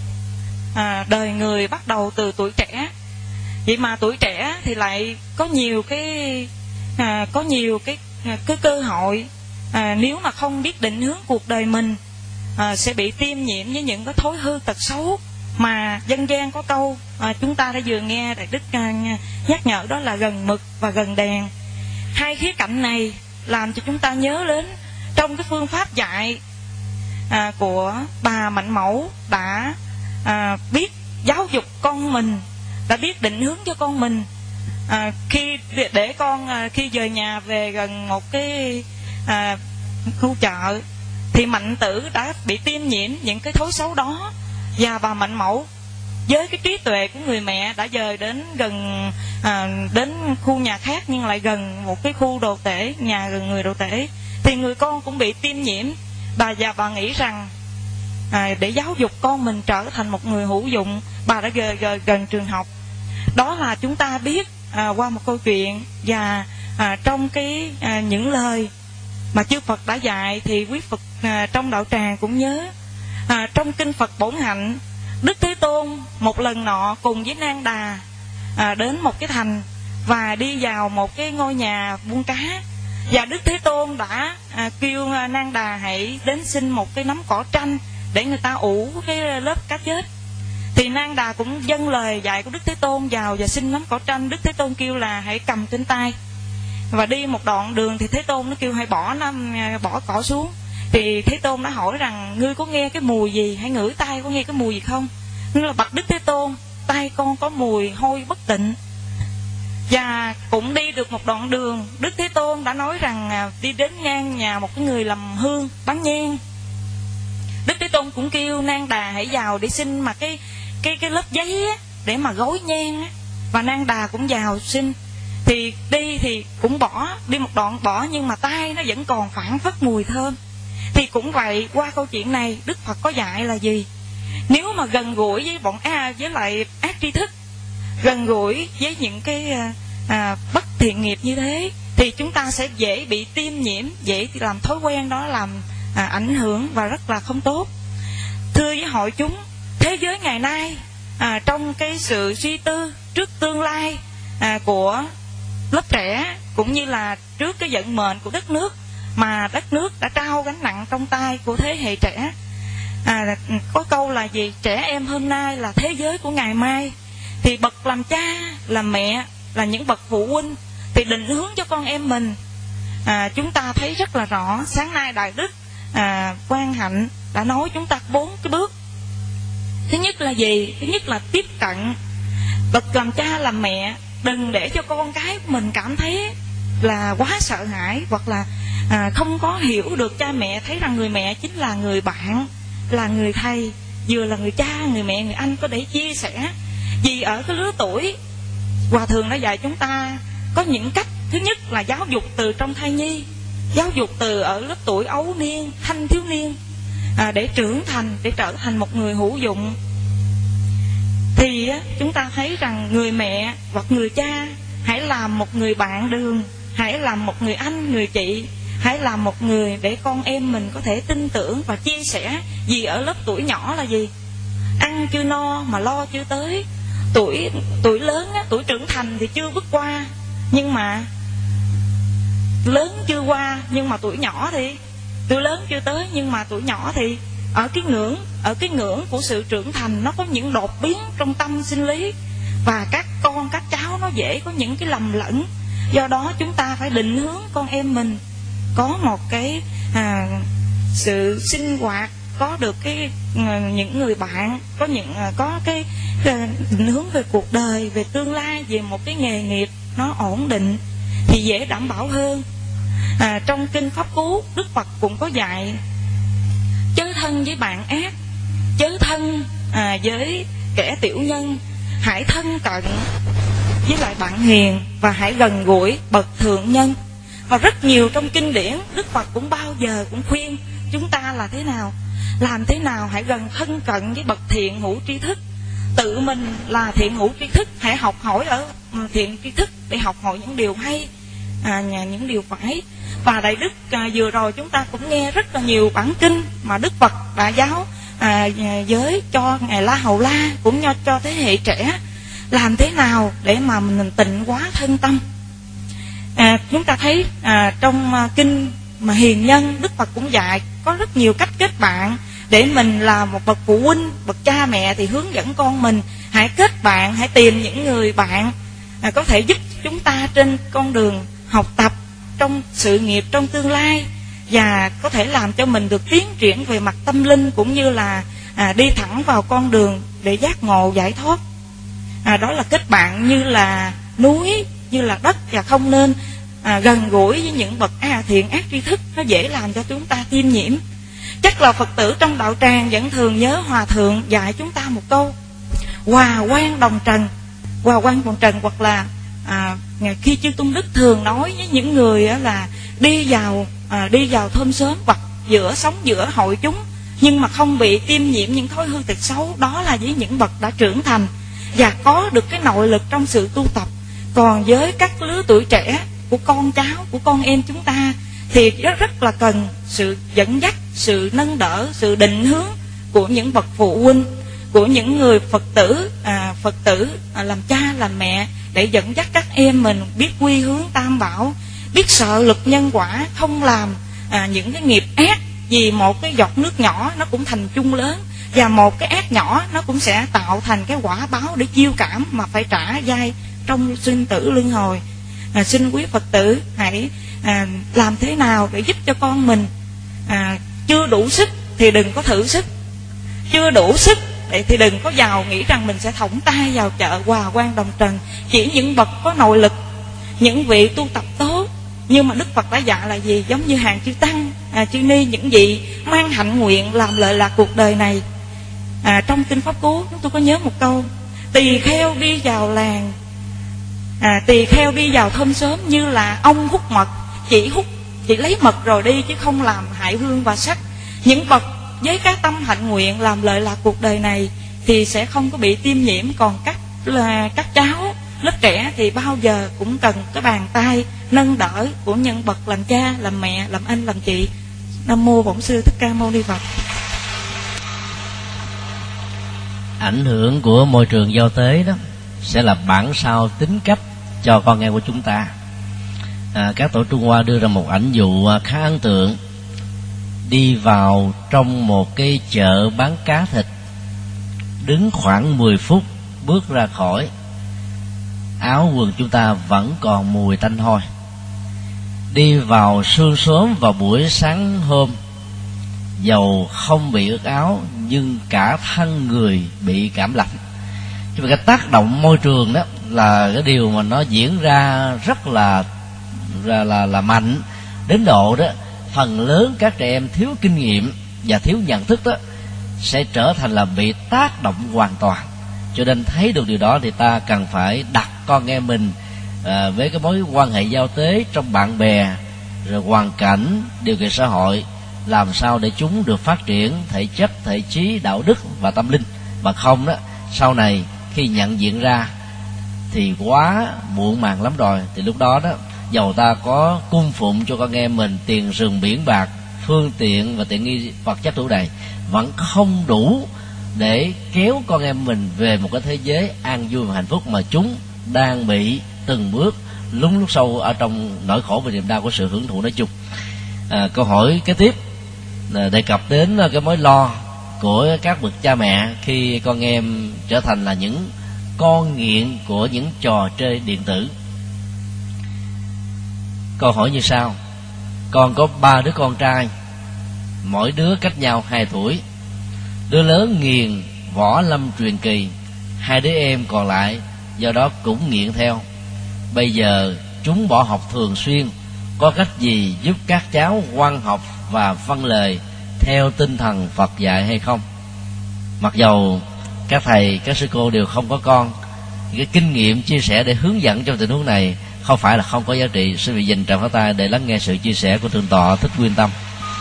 à, đời người bắt đầu từ tuổi trẻ. Vậy mà tuổi trẻ thì lại có nhiều cái à, có nhiều cái cái cơ hội à, nếu mà không biết định hướng cuộc đời mình à, sẽ bị tiêm nhiễm với những cái thói hư tật xấu mà dân gian có câu à, chúng ta đã vừa nghe Đại Đức à, nhắc nhở, đó là gần mực và gần đèn. Hai khía cạnh này làm cho chúng ta nhớ đến trong cái phương pháp dạy à, của bà Mạnh Mẫu đã à, biết giáo dục con mình, đã biết định hướng cho con mình. À, khi để con à, khi về nhà về gần một cái à, khu chợ thì Mạnh Tử đã bị tiêm nhiễm những cái thói xấu đó, và bà Mạnh Mẫu với cái trí tuệ của người mẹ đã dời đến gần à, đến khu nhà khác nhưng lại gần một cái khu đồ tể, nhà gần người đồ tể, thì người con cũng bị tiêm nhiễm. Bà và bà nghĩ rằng à, để giáo dục con mình trở thành một người hữu dụng, bà đã gần, gần, gần trường học. Đó là chúng ta biết à, qua một câu chuyện, và à, trong cái à, những lời mà chư Phật đã dạy thì quý Phật à, trong đạo tràng cũng nhớ. À, trong kinh Phật Bổn Hạnh, Đức Thế Tôn một lần nọ cùng với Nang Đà à, đến một cái thành và đi vào một cái ngôi nhà buôn cá, và Đức Thế Tôn đã à, kêu Nang Đà hãy đến xin một cái nắm cỏ tranh để người ta ủ cái lớp cá chết. Thì Nang Đà cũng dâng lời dạy của Đức Thế Tôn vào và xin nắm cỏ tranh. Đức Thế Tôn kêu là hãy cầm trên tay, và đi một đoạn đường thì Thế Tôn nó kêu hãy bỏ năm bỏ cỏ xuống. Thì Thế Tôn đã hỏi rằng ngươi có nghe cái mùi gì, hãy ngửi tay, có nghe cái mùi gì không? Nên là bạch Đức Thế Tôn, tay con có mùi hôi bất tịnh. Và cũng đi được một đoạn đường, Đức Thế Tôn đã nói rằng đi đến ngang nhà một cái người làm hương bán nhang. Đức Thế Tôn cũng kêu Nang Đà hãy vào để xin mà cái cái cái lớp giấy á, để mà gói nhang á. Và Nang Đà cũng vào xin. Thì đi thì cũng bỏ, đi một đoạn bỏ, nhưng mà tay nó vẫn còn phảng phất mùi thơm. Thì cũng vậy, qua câu chuyện này Đức Phật có dạy là gì? Nếu mà gần gũi với bọn A với lại ác tri thức, gần gũi với những cái à, bất thiện nghiệp như thế, thì chúng ta sẽ dễ bị tiêm nhiễm, dễ làm thói quen đó, làm à, ảnh hưởng và rất là không tốt. Thưa với hội chúng, thế giới ngày nay à, trong cái sự suy tư trước tương lai à, của lớp trẻ, cũng như là trước cái vận mệnh của đất nước, mà đất nước đã trao gánh nặng trong tay của thế hệ trẻ. À, có câu là gì? Trẻ em hôm nay là thế giới của ngày mai. Thì bậc làm cha, làm mẹ, là những bậc phụ huynh thì định hướng cho con em mình. À, chúng ta thấy rất là rõ. Sáng nay Đại Đức à, Quang Hạnh đã nói chúng ta bốn cái bước. Thứ nhất là gì? Thứ nhất là tiếp cận. Bậc làm cha làm mẹ đừng để cho con cái của mình cảm thấy là quá sợ hãi, hoặc là à, không có hiểu được cha mẹ, thấy rằng người mẹ chính là người bạn, là người thầy, vừa là người cha, người mẹ, người anh, có để chia sẻ. Vì ở cái lứa tuổi, Hòa Thượng đã dạy chúng ta có những cách. Thứ nhất là giáo dục từ trong thai nhi, giáo dục từ ở lớp tuổi ấu niên, thanh thiếu niên, à, để trưởng thành, để trở thành một người hữu dụng. Thì á, chúng ta thấy rằng người mẹ hoặc người cha hãy làm một người bạn đường, hãy làm một người anh, người chị, hãy làm một người để con em mình có thể tin tưởng và chia sẻ. Vì ở lớp tuổi nhỏ là gì? Ăn chưa no mà lo chưa tới. Tuổi tuổi lớn á, tuổi trưởng thành thì chưa bước qua, nhưng mà lớn chưa qua, nhưng mà tuổi nhỏ thì tuổi lớn chưa tới, nhưng mà tuổi nhỏ thì ở cái ngưỡng ở cái ngưỡng của sự trưởng thành, nó có những đột biến trong tâm sinh lý, và các con các cháu nó dễ có những cái lầm lẫn. Do đó chúng ta phải định hướng con em mình có một cái à, sự sinh hoạt, có được cái những người bạn, có những có cái định hướng về cuộc đời, về tương lai, về một cái nghề nghiệp nó ổn định thì dễ đảm bảo hơn. À, trong kinh Pháp Cú, Đức Phật cũng có dạy: chớ thân với bạn ác, chớ thân à, với kẻ tiểu nhân, hãy thân cận với lại bạn hiền, và hãy gần gũi bậc thượng nhân. Và rất nhiều trong kinh điển, Đức Phật cũng bao giờ cũng khuyên chúng ta là thế nào, làm thế nào hãy gần thân cận với bậc thiện hữu tri thức. Tự mình là thiện hữu tri thức, hãy học hỏi ở thiện tri thức để học hỏi những điều hay, à, những điều phải. Và Đại Đức à, vừa rồi chúng ta cũng nghe rất là nhiều bản kinh mà Đức Phật đã giáo à, giới cho Ngài La Hầu La, cũng như cho thế hệ trẻ làm thế nào để mà mình tịnh hóa thân tâm. À, chúng ta thấy à, trong à, kinh mà hiền nhân, Đức Phật cũng dạy có rất nhiều cách kết bạn. Để mình là một bậc phụ huynh, bậc cha mẹ thì hướng dẫn con mình hãy kết bạn, hãy tìm những người bạn à, có thể giúp chúng ta trên con đường học tập, trong sự nghiệp trong tương lai, và có thể làm cho mình được tiến triển về mặt tâm linh, cũng như là à, đi thẳng vào con đường để giác ngộ giải thoát. À, đó là kết bạn như là núi, như là đất, và không nên à, gần gũi với những bậc a thiện ác tri thức, nó dễ làm cho chúng ta tiêm nhiễm. Chắc là Phật tử trong đạo tràng vẫn thường nhớ Hòa Thượng dạy chúng ta một câu: hòa quan đồng trần. Hòa quan đồng trần, hoặc là à, khi Chư Tôn Đức thường nói với những người là đi vào à, đi vào thơm sớm, hoặc giữa sống giữa hội chúng nhưng mà không bị tiêm nhiễm những thói hư tật xấu, đó là với những bậc đã trưởng thành và có được cái nội lực trong sự tu tập. Còn với các lứa tuổi trẻ của con cháu, của con em chúng ta thì rất rất là cần sự dẫn dắt, sự nâng đỡ, sự định hướng của những bậc phụ huynh, của những người Phật tử, à, Phật tử à, làm cha làm mẹ, để dẫn dắt các em mình biết quy hướng tam bảo, biết sợ lực nhân quả, không làm à, những cái nghiệp ác. Vì một cái giọt nước nhỏ nó cũng thành chung lớn, và một cái ác nhỏ nó cũng sẽ tạo thành cái quả báo để chiêu cảm mà phải trả dai trong sinh tử luân hồi. À, xin quý Phật tử hãy à, làm thế nào để giúp cho con mình. à, Chưa đủ sức thì đừng có thử sức, chưa đủ sức thì đừng có vào nghĩ rằng mình sẽ thõng tay vào chợ hòa quan đồng trần. Chỉ những bậc có nội lực, những vị tu tập tốt. Nhưng mà Đức Phật đã dạy là gì? Giống như hàng chư tăng, à, chư ni, những vị mang hạnh nguyện làm lợi lạc cuộc đời này. à, Trong kinh Pháp Cú chúng tôi có nhớ một câu: tỳ kheo đi vào làng, à, tỳ kheo đi vào thơm sớm như là ong hút mật, chỉ hút, chỉ lấy mật rồi đi, chứ không làm hại hương và sắc. Những bậc với cái tâm hạnh nguyện làm lợi lạc cuộc đời này thì sẽ không có bị tiêm nhiễm. Còn các là các cháu lớp trẻ thì bao giờ cũng cần cái bàn tay nâng đỡ của những bậc làm cha, làm mẹ, làm anh, làm chị. Nam mô Bổn Sư Thích Ca Mâu Ni Phật. Ảnh hưởng của môi trường giao tế đó sẽ là bản sao tính cách cho con em của chúng ta. À, các tổ Trung Hoa đưa ra một ảnh dụ khá ấn tượng. Đi vào trong một cái chợ bán cá thịt, đứng khoảng mười phút, bước ra khỏi, áo quần chúng ta vẫn còn mùi tanh hôi. Đi vào sương sớm vào buổi sáng hôm, dầu không bị ướt áo nhưng cả thân người bị cảm lạnh. Chứ cái tác động môi trường đó là cái điều mà nó diễn ra rất là là là, là mạnh, đến độ đó phần lớn các trẻ em thiếu kinh nghiệm và thiếu nhận thức đó sẽ trở thành là bị tác động hoàn toàn. Cho nên thấy được điều đó thì ta cần phải đặt con em mình à, với cái mối quan hệ giao tế trong bạn bè, rồi hoàn cảnh, điều kiện xã hội, làm sao để chúng được phát triển thể chất, thể trí, đạo đức và tâm linh. Mà không đó, sau này khi nhận diện ra thì quá muộn màng lắm rồi. Thì lúc đó đó, dầu ta có cung phụng cho con em mình tiền rừng biển bạc, phương tiện và tiện nghi vật chất đủ đầy, vẫn không đủ để kéo con em mình về một cái thế giới an vui và hạnh phúc mà chúng đang bị từng bước lún lút sâu ở trong nỗi khổ và niềm đau của sự hưởng thụ nói chung. À, câu hỏi kế tiếp là đề cập đến cái mối lo của các bậc cha mẹ khi con em trở thành là những con nghiện của những trò chơi điện tử. Câu hỏi như sau: con có ba đứa con trai, mỗi đứa cách nhau hai tuổi. Đứa lớn nghiền Võ Lâm truyền kỳ, hai đứa em còn lại do đó cũng nghiện theo. Bây giờ chúng bỏ học thường xuyên, có cách gì giúp các cháu ngoan học và vâng lời theo tinh thần Phật dạy hay không? Mặc dầu các thầy, các sư cô đều không có con, cái kinh nghiệm chia sẻ để hướng dẫn trong tình huống này không phải là không có giá trị. Sư vị dành tràng pháo tay để lắng nghe sự chia sẻ của thượng tọa Thích Nguyên Tâm.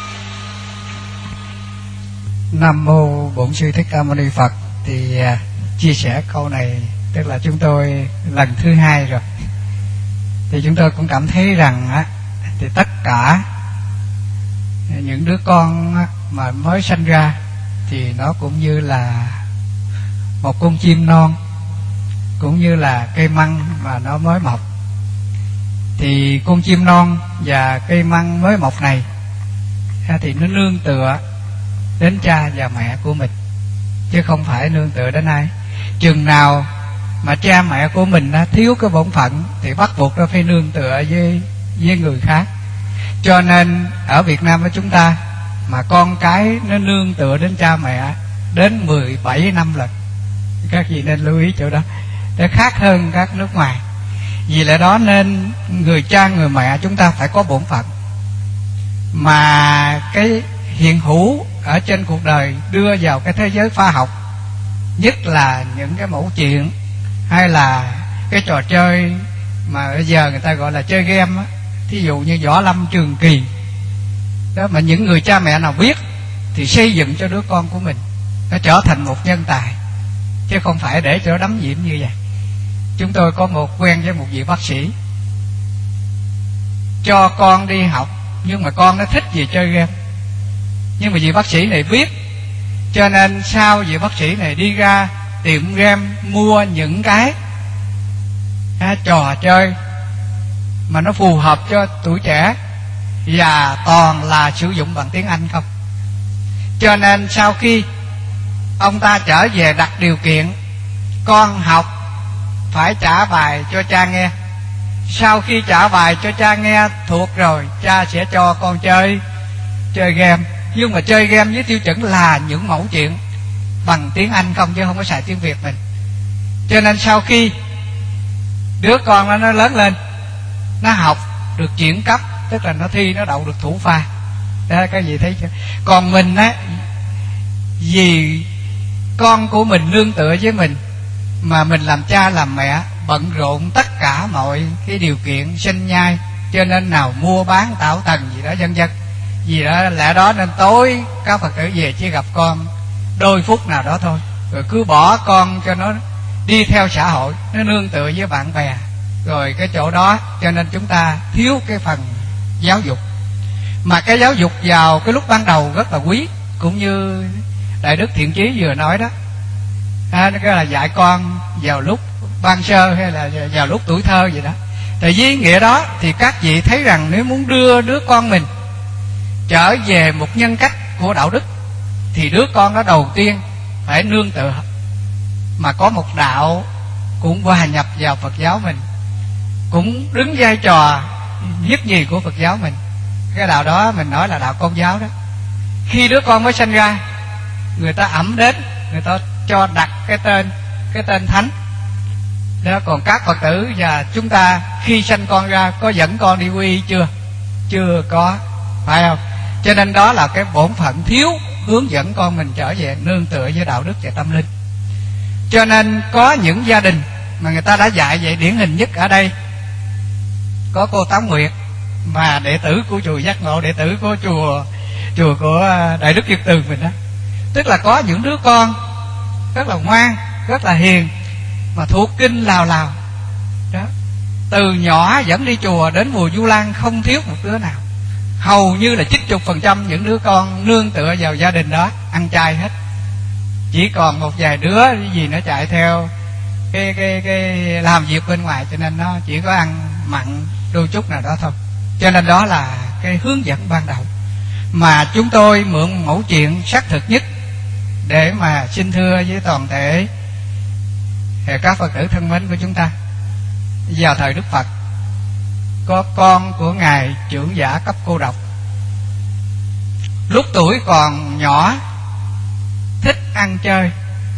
Nam mô Bổn Sư Thích Ca Mâu Ni Phật. Thì uh, chia sẻ câu này tức là chúng tôi lần thứ hai rồi, thì chúng tôi cũng cảm thấy rằng á, thì tất cả những đứa con á, mà mới sanh ra thì nó cũng như là một con chim non, cũng như là cây măng mà nó mới mọc. Thì con chim non và cây măng mới mọc này thì nó nương tựa đến cha và mẹ của mình, chứ không phải nương tựa đến ai. Chừng nào mà cha mẹ của mình đã thiếu cái bổn phận thì bắt buộc nó phải nương tựa với với người khác. Cho nên ở Việt Nam của chúng ta mà con cái nó nương tựa đến cha mẹ đến mười bảy năm lần. Các vị nên lưu ý chỗ đó, để khác hơn các nước ngoài. Vì lẽ đó nên người cha người mẹ chúng ta phải có bổn phận. Mà cái hiện hữu ở trên cuộc đời đưa vào cái thế giới khoa học, nhất là những cái mẫu chuyện hay là cái trò chơi mà bây giờ người ta gọi là chơi game á, thí dụ như Võ Lâm Trường Kỳ đó, mà những người cha mẹ nào biết thì xây dựng cho đứa con của mình nó trở thành một nhân tài, chứ không phải để cho nó đắm nhiễm như vậy. Chúng tôi có một quen với một vị bác sĩ, cho con đi học nhưng mà con nó thích gì chơi game, nhưng mà vị bác sĩ này biết, cho nên sau vị bác sĩ này đi ra tiệm game mua những cái à, trò chơi mà nó phù hợp cho tuổi trẻ, và toàn là sử dụng bằng tiếng Anh không. Cho nên sau khi ông ta trở về đặt điều kiện con học phải trả bài cho cha nghe, sau khi trả bài cho cha nghe thuộc rồi, cha sẽ cho con chơi chơi game, nhưng mà chơi game với tiêu chuẩn là những mẫu chuyện bằng tiếng Anh không, chứ không có xài tiếng Việt mình. Cho nên sau khi đứa con nó, nó lớn lên, nó học được chuyển cấp, tức là nó thi nó đậu được thủ khoa đó, các vị thấy chưa? Còn mình á, vì con của mình nương tựa với mình mà mình làm cha làm mẹ bận rộn tất cả mọi cái điều kiện sinh nhai, cho nên nào mua bán tạo tần gì đó vân vân. Vì đó lẽ đó nên tối các Phật tử về chỉ gặp con đôi phút nào đó thôi, rồi cứ bỏ con cho nó đi theo xã hội, nó nương tựa với bạn bè, rồi cái chỗ đó. Cho nên chúng ta thiếu cái phần giáo dục, mà cái giáo dục vào cái lúc ban đầu rất là quý, cũng như Đại Đức Thiện Chí vừa nói đó, à, nó là dạy con vào lúc ban sơ hay là vào lúc tuổi thơ gì đó. Thì với ý nghĩa đó thì các vị thấy rằng nếu muốn đưa đứa con mình trở về một nhân cách của đạo đức thì đứa con đó đầu tiên phải nương tựa, mà có một đạo cũng hòa nhập vào Phật giáo mình, cũng đứng vai trò nhất nhì của Phật giáo mình. Cái đạo đó mình nói là đạo Công giáo đó. Khi đứa con mới sanh ra, người ta ẵm đến, người ta cho đặt cái tên cái tên thánh đó. Còn các Phật tử và chúng ta khi sanh con ra có dẫn con đi quy y chưa? Chưa có, phải không? Cho nên đó là cái bổn phận thiếu hướng dẫn con mình trở về nương tựa với đạo đức và tâm linh. Cho nên có những gia đình mà người ta đã dạy vậy, điển hình nhất ở đây có cô Tám Nguyệt, mà đệ tử của chùa Giác Ngộ, đệ tử của chùa chùa của Đại Đức Việt Tường mình đó. Tức là có những đứa con rất là ngoan, rất là hiền, mà thuộc kinh lào lào đó. Từ nhỏ dẫn đi chùa đến mùa Vu Lan không thiếu một đứa nào. Hầu như là chín mươi phần trăm những đứa con nương tựa vào gia đình đó ăn chay hết. Chỉ còn một vài đứa gì nó chạy theo cái cái cái làm việc bên ngoài, cho nên nó chỉ có ăn mặn đôi chút nào đó thôi. Cho nên đó là cái hướng dẫn ban đầu mà chúng tôi mượn mẫu chuyện xác thực nhất để mà xin thưa với toàn thể các Phật tử thân mến của chúng ta. Vào thời Đức Phật, có con của ngài trưởng giả cấp cô độc, lúc tuổi còn nhỏ thích ăn chơi,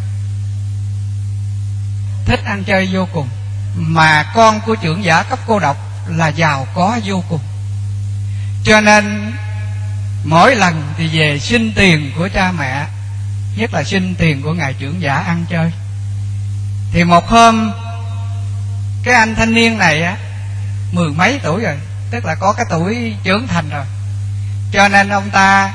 thích ăn chơi vô cùng. Mà con của trưởng giả cấp cô độc là giàu có vô cùng, cho nên mỗi lần thì về xin tiền của cha mẹ nhất là xin tiền của ngài trưởng giả ăn chơi. Thì một hôm cái anh thanh niên này á, mười mấy tuổi rồi, tức là có cái tuổi trưởng thành rồi, cho nên ông ta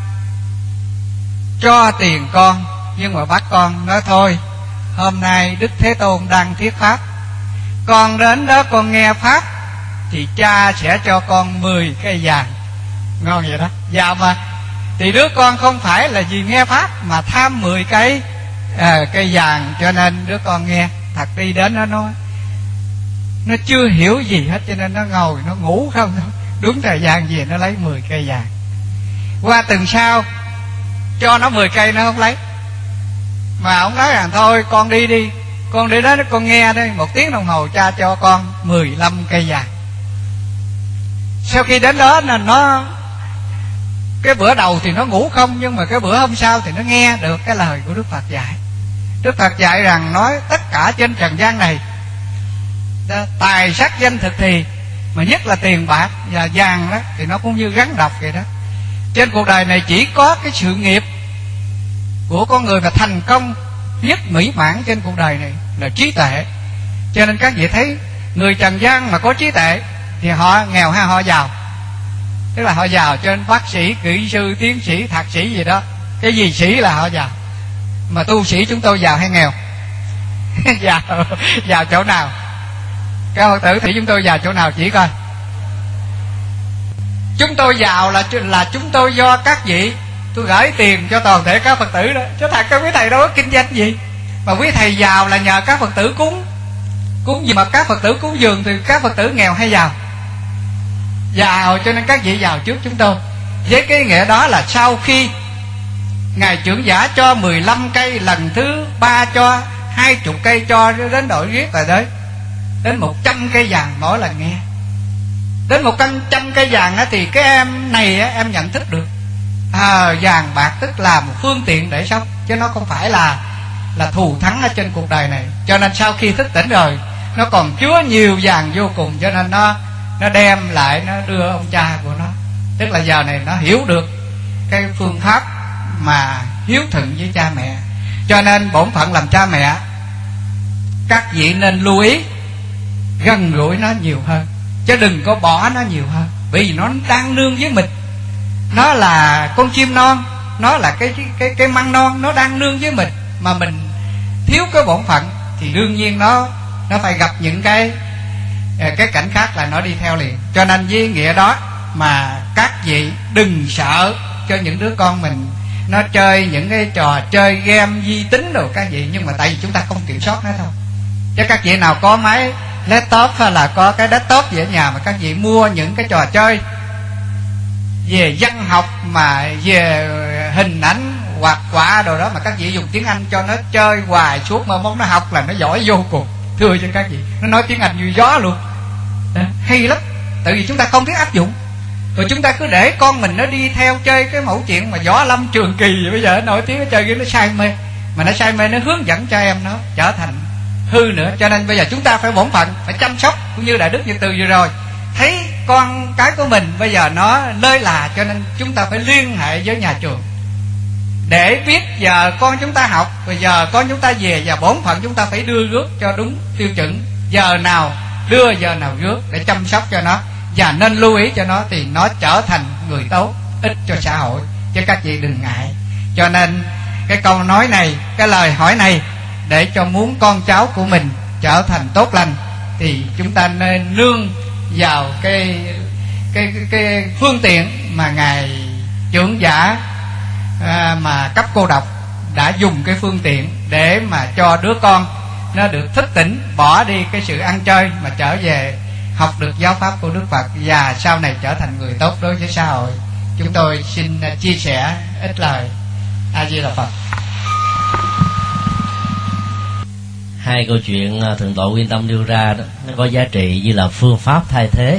cho tiền con. Nhưng mà bác con nói thôi, hôm nay Đức Thế Tôn đang thuyết pháp, con đến đó con nghe pháp thì cha sẽ cho con mười cây vàng. Ngon vậy đó. Dạ mà thì đứa con không phải là vì nghe pháp mà tham mười cây à, cây vàng, cho nên đứa con nghe. Thật đi đến nó nói nó chưa hiểu gì hết, cho nên nó ngồi nó ngủ không. Đúng thời gian gì nó lấy mười cây vàng. Qua tuần sau cho nó mười cây nó không lấy, mà ông nói rằng thôi con đi đi, con đi đó con nghe đây, một tiếng đồng hồ cha cho con mười lăm cây vàng. Sau khi đến đó nên nó, cái bữa đầu thì nó ngủ không, nhưng mà cái bữa hôm sau thì nó nghe được cái lời của Đức Phật dạy. Đức Phật dạy rằng nói tất cả trên trần gian này, tài sắc danh thực thì, mà nhất là tiền bạc và vàng đó, thì nó cũng như rắn độc vậy đó. Trên cuộc đời này chỉ có cái sự nghiệp của con người mà thành công nhất mỹ mãn trên cuộc đời này là trí tuệ. Cho nên các vị thấy người trần gian mà có trí tuệ thì họ nghèo hay họ giàu? Tức là họ giàu. Cho nên bác sĩ, kỹ sư, tiến sĩ, thạc sĩ gì đó, cái gì sĩ là họ giàu. Mà tu sĩ chúng tôi giàu hay nghèo? Giàu. Giàu chỗ nào? Các Phật tử thì chúng tôi giàu chỗ nào chỉ coi. Chúng tôi giàu là là chúng tôi do các vị, tôi gửi tiền cho toàn thể các Phật tử đó. Chứ thật các quý thầy đâu có kinh doanh gì. Mà quý thầy giàu là nhờ các Phật tử cúng. Cúng gì mà các Phật tử cúng dường thì các Phật tử nghèo hay giàu? Giàu, cho nên các vị giàu trước chúng tôi. Với cái nghĩa đó là sau khi ngài trưởng giả cho mười lăm cây, lần thứ ba cho hai mươi cây, cho đến đội riết rồi đấy, đến một trăm cây vàng mỗi lần nghe. Đến một trăm cây vàng á, thì cái em này á, em nhận thức được à, vàng bạc tức là một phương tiện để sống, chứ nó không phải là là thù thắng ở trên cuộc đời này. Cho nên sau khi thức tỉnh rồi, nó còn chứa nhiều vàng vô cùng, cho nên nó nó đem lại, nó đưa ông cha của nó. Tức là giờ này nó hiểu được cái phương pháp mà hiếu thuận với cha mẹ. Cho nên bổn phận làm cha mẹ, các vị nên lưu ý gần gũi nó nhiều hơn, chứ đừng có bỏ nó nhiều hơn. Bởi vì nó đang nương với mình, nó là con chim non, nó là cái cái cái măng non, nó đang nương với mình, mà mình thiếu cái bổn phận thì đương nhiên nó nó phải gặp những cái cái cảnh khác là nó đi theo liền. Cho nên với nghĩa đó mà các vị đừng sợ cho những đứa con mình nó chơi những cái trò chơi game vi tính đồ các vị, nhưng mà tại vì chúng ta không kiểm soát nó thôi. Chứ các vị nào có máy laptop hay là có cái desktop gì ở nhà mà các vị mua những cái trò chơi về văn học mà về hình ảnh hoạt quả đồ đó mà các vị dùng tiếng Anh cho nó chơi hoài suốt, mà mong nó học là nó giỏi vô cùng. Thưa cho các vị, nó nói tiếng Anh như gió luôn. Đó, hay lắm. Tại vì chúng ta không biết áp dụng, rồi chúng ta cứ để con mình nó đi theo chơi cái mẫu chuyện mà Võ Lâm Trường Kỳ vậy. Bây giờ nó nổi tiếng nó chơi cái nó say mê, mà nó say mê nó hướng dẫn cho em nó trở thành hư nữa. Cho nên bây giờ chúng ta phải bổn phận, phải chăm sóc, cũng như Đại Đức Như Từ vừa rồi thấy con cái của mình bây giờ nó lơi là, cho nên chúng ta phải liên hệ với nhà trường để biết giờ con chúng ta học, bây giờ con chúng ta về, và bổn phận chúng ta phải đưa rước cho đúng tiêu chuẩn, giờ nào đưa giờ nào rước, để chăm sóc cho nó và nên lưu ý cho nó, thì nó trở thành người tốt, ích cho xã hội. Chứ các vị đừng ngại. Cho nên cái câu nói này, cái lời hỏi này, để cho muốn con cháu của mình trở thành tốt lành thì chúng ta nên nương vào cái cái cái, cái phương tiện mà ngài trưởng giả à, mà cấp cô độc đã dùng cái phương tiện để mà cho đứa con nó được thức tỉnh, bỏ đi cái sự ăn chơi mà trở về học được giáo pháp của Đức Phật, và sau này trở thành người tốt đối với xã hội. Chúng tôi xin chia sẻ ít lời. A Di Đà Phật. Hai câu chuyện Thượng tọa Uyên Tâm đưa ra đó, nó có giá trị như là phương pháp thay thế.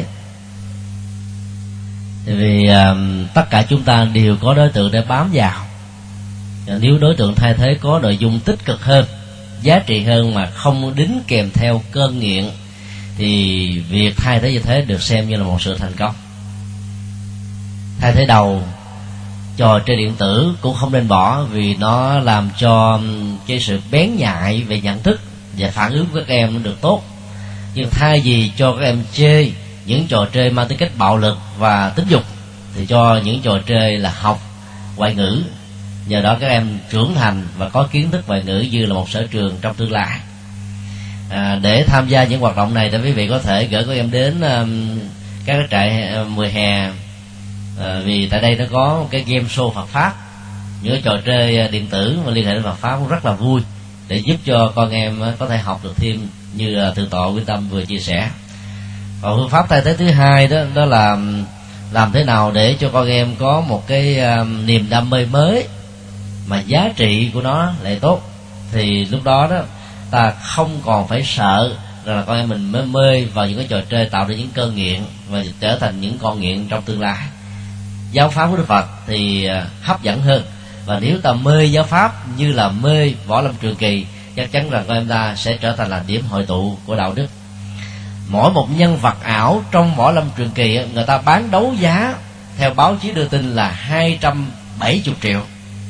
Vì uh, tất cả chúng ta đều có đối tượng để bám vào. Nếu đối tượng thay thế có nội dung tích cực hơn, giá trị hơn, mà không đính kèm theo cơn nghiện, thì việc thay thế như thế được xem như là một sự thành công. Thay thế đầu trò chơi điện tử cũng không nên bỏ, vì nó làm cho cái sự bén nhạy về nhận thức và phản ứng của các em nó được tốt. Nhưng thay vì cho các em chơi những trò chơi mang tính cách bạo lực và tính dục, thì cho những trò chơi là học ngoại ngữ. Nhờ đó các em trưởng thành và có kiến thức ngoại ngữ như là một sở trường trong tương lai. À, để tham gia những hoạt động này thì quý vị có thể gửi các em đến um, các trại uh, mùa hè, à, vì tại đây nó có một cái game show Phật pháp, những cái trò chơi điện tử mà liên hệ đến Phật pháp cũng rất là vui, để giúp cho con em có thể học được thêm như là Thượng tọa Quynh Tâm vừa chia sẻ. Còn phương pháp thay thế thứ hai đó đó là làm thế nào để cho con em có một cái um, niềm đam mê mới mà giá trị của nó lại tốt. Thì lúc đó đó ta không còn phải sợ rằng là con em mình mê mê vào những cái trò chơi tạo ra những cơn nghiện và trở thành những con nghiện trong tương lai. Giáo pháp của Đức Phật thì hấp dẫn hơn, và nếu ta mê giáo pháp như là mê Võ Lâm Truyền Kỳ, chắc chắn rằng con em ta sẽ trở thành là điểm hội tụ của đạo đức. Mỗi một nhân vật ảo trong Võ Lâm Truyền Kỳ người ta bán đấu giá theo báo chí đưa tin là hai trăm bảy mươi triệu.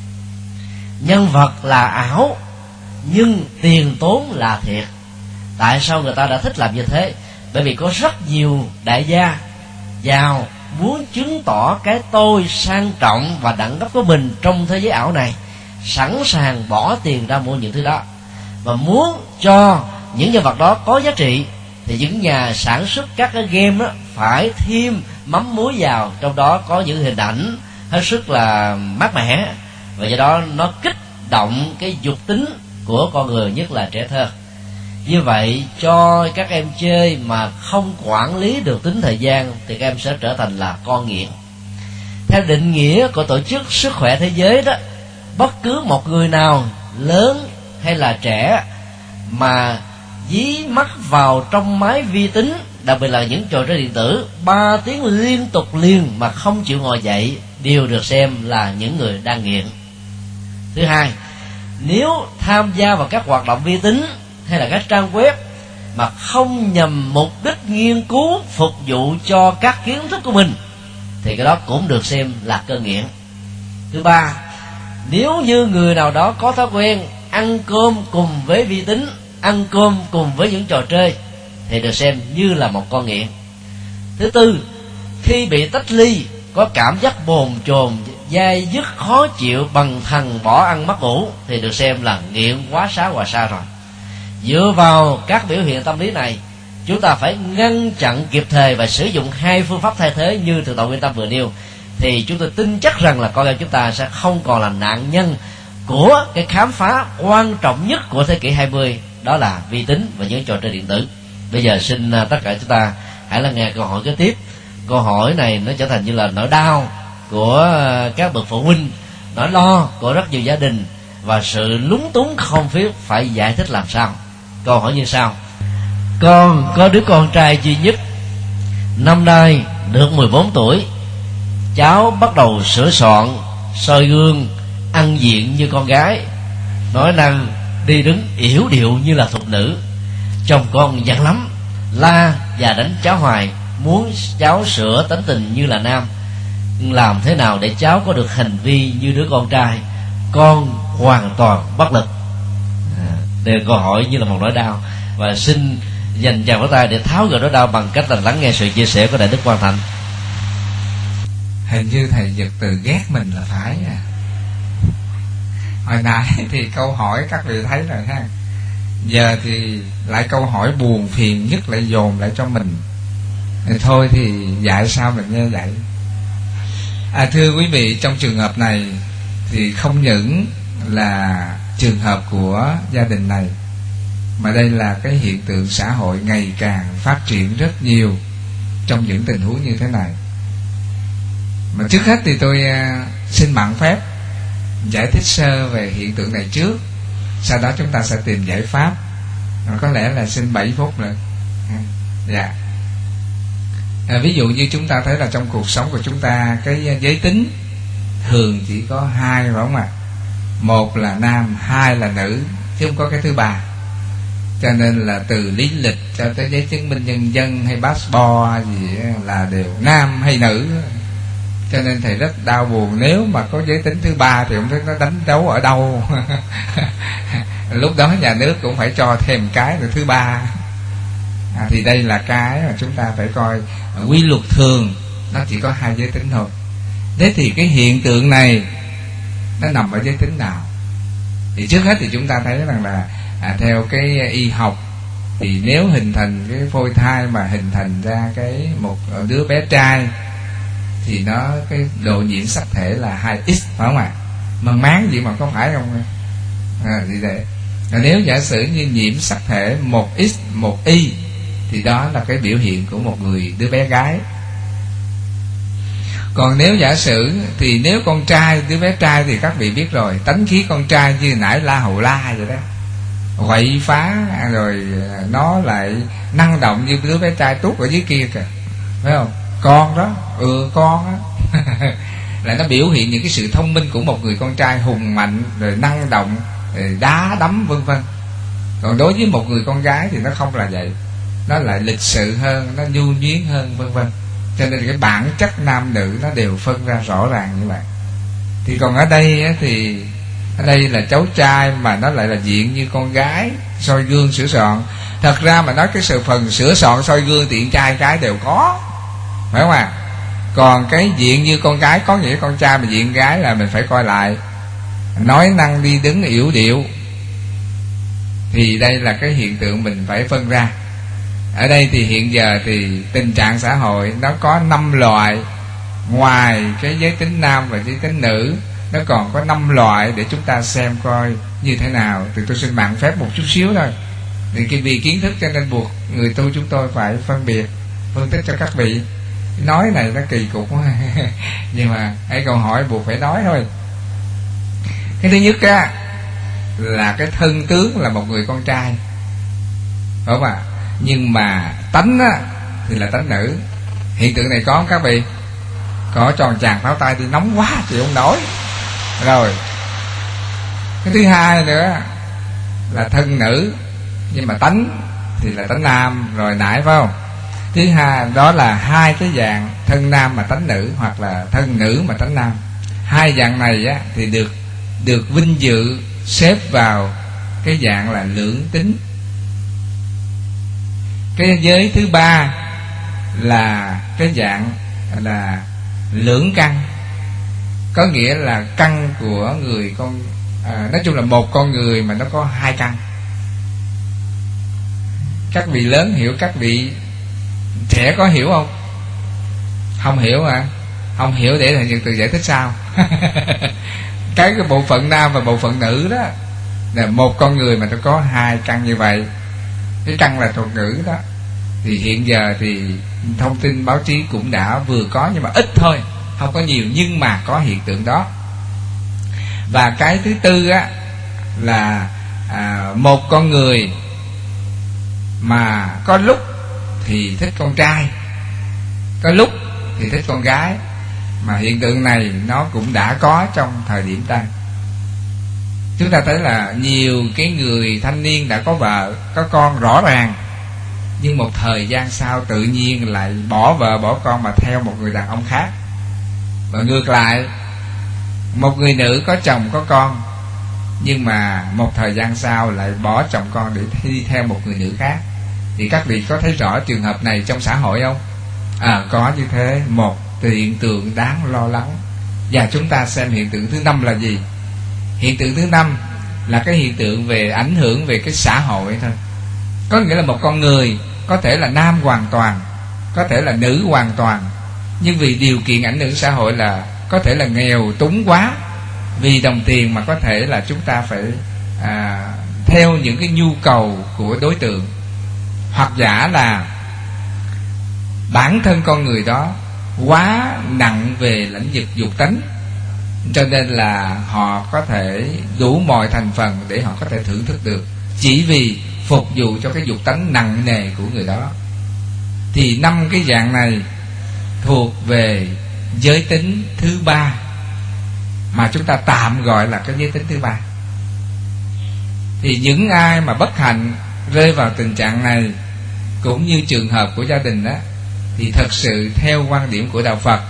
Nhân vật là ảo nhưng tiền tốn là thiệt. Tại sao người ta đã thích làm như thế? Bởi vì có rất nhiều đại gia giàu muốn chứng tỏ cái tôi sang trọng và đẳng cấp của mình trong thế giới ảo này, sẵn sàng bỏ tiền ra mua những thứ đó. Và muốn cho những nhân vật đó có giá trị thì những nhà sản xuất các cái game đó phải thêm mắm muối vào, trong đó có những hình ảnh hết sức là mát mẻ, và do đó nó kích động cái dục tính của con người, nhất là trẻ thơ. Như vậy cho các em chơi mà không quản lý được tính thời gian thì các em sẽ trở thành là con nghiện. Theo định nghĩa của Tổ chức Sức khỏe Thế giới đó, bất cứ một người nào lớn hay là trẻ mà dí mắt vào trong máy vi tính, đặc biệt là những trò chơi điện tử, ba tiếng liên tục liền mà không chịu ngồi dậy, đều được xem là những người đang nghiện. Thứ hai, nếu tham gia vào các hoạt động vi tính hay là các trang web mà không nhằm mục đích nghiên cứu phục vụ cho các kiến thức của mình, thì cái đó cũng được xem là cơn nghiện. Thứ ba, nếu như người nào đó có thói quen ăn cơm cùng với vi tính, ăn cơm cùng với những trò chơi, thì được xem như là một con nghiện. Thứ tư, khi bị tách ly có cảm giác bồn chồn, dai dứt khó chịu, bằng thần bỏ ăn mất ngủ, thì được xem là nghiện quá xá hòa xa rồi. Dựa vào các biểu hiện tâm lý này, chúng ta phải ngăn chặn kịp thời và sử dụng hai phương pháp thay thế như Thượng tọa Quynh Tâm vừa nêu, thì chúng tôi tin chắc rằng là con em chúng ta sẽ không còn là nạn nhân của cái khám phá quan trọng nhất của thế kỷ hai mươi, đó là vi tính và những trò chơi điện tử. Bây giờ xin tất cả chúng ta hãy lắng nghe câu hỏi kế tiếp. Câu hỏi này nó trở thành như là nỗi đau của các bậc phụ huynh, nỗi lo của rất nhiều gia đình, và sự lúng túng không biết phải giải thích làm sao. Câu hỏi như sau: con có đứa con trai duy nhất, năm nay được mười bốn tuổi. Cháu bắt đầu sửa soạn, soi gương, ăn diện như con gái, nói năng đi đứng yểu điệu như là thục nữ. Chồng con giận lắm, la và đánh cháu hoài, muốn cháu sửa tính tình như là nam. Làm thế nào để cháu có được hành vi như đứa con trai? Con hoàn toàn bất lực. À, đây là câu hỏi như là một nỗi đau, và xin dành tràng pháo tay để tháo gỡ nỗi đau bằng cách là lắng nghe sự chia sẻ của Đại Đức Quang Thành. Hình như thầy giật từ ghét mình là phải à. Hồi nãy thì câu hỏi các vị thấy rồi ha, giờ thì lại câu hỏi buồn phiền nhất lại dồn lại cho mình. Thì thôi thì dạy sao mình nghe vậy. À, thưa quý vị, trong trường hợp này thì không những là trường hợp của gia đình này, mà đây là cái hiện tượng xã hội ngày càng phát triển rất nhiều trong những tình huống như thế này. Mà trước hết thì tôi uh, xin mạn phép giải thích sơ về hiện tượng này trước, sau đó chúng ta sẽ tìm giải pháp. Mà có lẽ là xin bảy phút nữa. Dạ. À, ví dụ như chúng ta thấy là trong cuộc sống của chúng ta, cái giới tính thường chỉ có hai, phải không ạ? Một là nam, hai là nữ, chứ không có cái thứ ba. Cho nên là từ lý lịch cho tới giấy chứng minh nhân dân hay passport gì là đều nam hay nữ. Cho nên thầy rất đau buồn, nếu mà có giới tính thứ ba thì không biết nó đánh đấu ở đâu. Lúc đó nhà nước cũng phải cho thêm cái nữa thứ ba. À, thì đây là cái mà chúng ta phải coi. Quy luật thường nó chỉ có hai giới tính thôi. Thế thì cái hiện tượng này nó nằm ở giới tính nào? Thì trước hết thì chúng ta thấy rằng là à, theo cái y học thì nếu hình thành cái phôi thai mà hình thành ra cái một đứa bé trai thì nó cái độ nhiễm sắc thể là hai x, phải không ạ? Mần máng gì mà có phải không? À, thì để à, nếu giả sử như nhiễm sắc thể một x một y thì đó là cái biểu hiện của một người đứa bé gái. Còn nếu giả sử thì nếu con trai, đứa bé trai thì các vị biết rồi, tánh khí con trai như nãy La Hầu La vậy đó, quậy phá, rồi nó lại năng động như đứa bé trai tuốt ở dưới kia kìa, phải không? Con đó, ừ con á là nó biểu hiện những cái sự thông minh của một người con trai hùng mạnh, rồi năng động, rồi đá đấm vân vân. Còn đối với một người con gái thì nó không là vậy, nó lại lịch sự hơn, nó nhu nhuyến hơn vân vân. Cho nên cái bản chất nam nữ nó đều phân ra rõ ràng như vậy. Thì còn ở đây á, thì ở đây là cháu trai mà nó lại là diện như con gái, soi gương sửa soạn. Thật ra mà nói cái sự phần sửa soạn soi gương thì trai cái đều có, phải không ạ? À? Còn cái diện như con gái có nghĩa con trai mà diện gái là mình phải coi lại. Nói năng đi đứng yểu điệu thì đây là cái hiện tượng mình phải phân ra. Ở đây thì hiện giờ thì tình trạng xã hội nó có năm loại. Ngoài cái giới tính nam và giới tính nữ, nó còn có năm loại để chúng ta xem coi như thế nào. Thì tôi xin mạng phép một chút xíu thôi. Thì cái vì kiến thức cho nên buộc người tu chúng tôi phải phân biệt, phân tích cho các vị. Nói này nó kỳ cục quá nhưng mà hãy câu hỏi buộc phải nói thôi. Cái thứ nhất á là cái thân tướng là một người con trai, phải không ạ? À? Nhưng mà tánh á thì là tánh nữ. Hiện tượng này có không các vị? Có, tròn chàng pháo tay đi nóng quá chịu không nổi. Rồi cái thứ hai nữa là thân nữ nhưng mà tánh thì là tánh nam rồi nãy, phải không? Thứ hai đó là hai cái dạng thân nam mà tánh nữ, hoặc là thân nữ mà tánh nam. Hai dạng này á thì được được vinh dự xếp vào cái dạng là lưỡng tính. Cái giới thứ ba là cái dạng là lưỡng căn, có nghĩa là căn của người con à, nói chung là một con người mà nó có hai căn. Các vị lớn hiểu, các vị trẻ có hiểu không? Không hiểu hả? Không hiểu để thầy Nhật Từ giải thích sao? cái, cái bộ phận nam và bộ phận nữ đó là một con người mà nó có hai căn như vậy. Cái căn là thuật ngữ đó. Thì hiện giờ thì thông tin báo chí cũng đã vừa có, nhưng mà ít thôi, không có nhiều, nhưng mà có hiện tượng đó. Và cái thứ tư á là à, một con người mà có lúc thì thích con trai, có lúc thì thích con gái. Mà hiện tượng này nó cũng đã có trong thời điểm ta. Chúng ta thấy là nhiều cái người thanh niên đã có vợ, có con rõ ràng, nhưng một thời gian sau tự nhiên lại bỏ vợ bỏ con mà theo một người đàn ông khác. Và ngược lại, một người nữ có chồng có con, nhưng mà một thời gian sau lại bỏ chồng con để đi theo một người nữ khác. Thì các vị có thấy rõ trường hợp này trong xã hội không? À, có như thế. Một hiện tượng đáng lo lắng. Và chúng ta xem hiện tượng thứ năm là gì? Hiện tượng thứ năm là cái hiện tượng về ảnh hưởng về cái xã hội thôi. Có nghĩa là một con người có thể là nam hoàn toàn, có thể là nữ hoàn toàn, nhưng vì điều kiện ảnh hưởng xã hội là có thể là nghèo túng quá, vì đồng tiền mà có thể là chúng ta phải à, theo những cái nhu cầu của đối tượng, hoặc giả là bản thân con người đó quá nặng về lĩnh vực dục tánh, cho nên là họ có thể đủ mọi thành phần để họ có thể thưởng thức được, chỉ vì phục vụ cho cái dục tánh nặng nề của người đó. Thì năm cái dạng này thuộc về giới tính thứ ba, mà chúng ta tạm gọi là cái giới tính thứ ba. Thì những ai mà bất hạnh rơi vào tình trạng này, cũng như trường hợp của gia đình đó, thì thật sự theo quan điểm của đạo Phật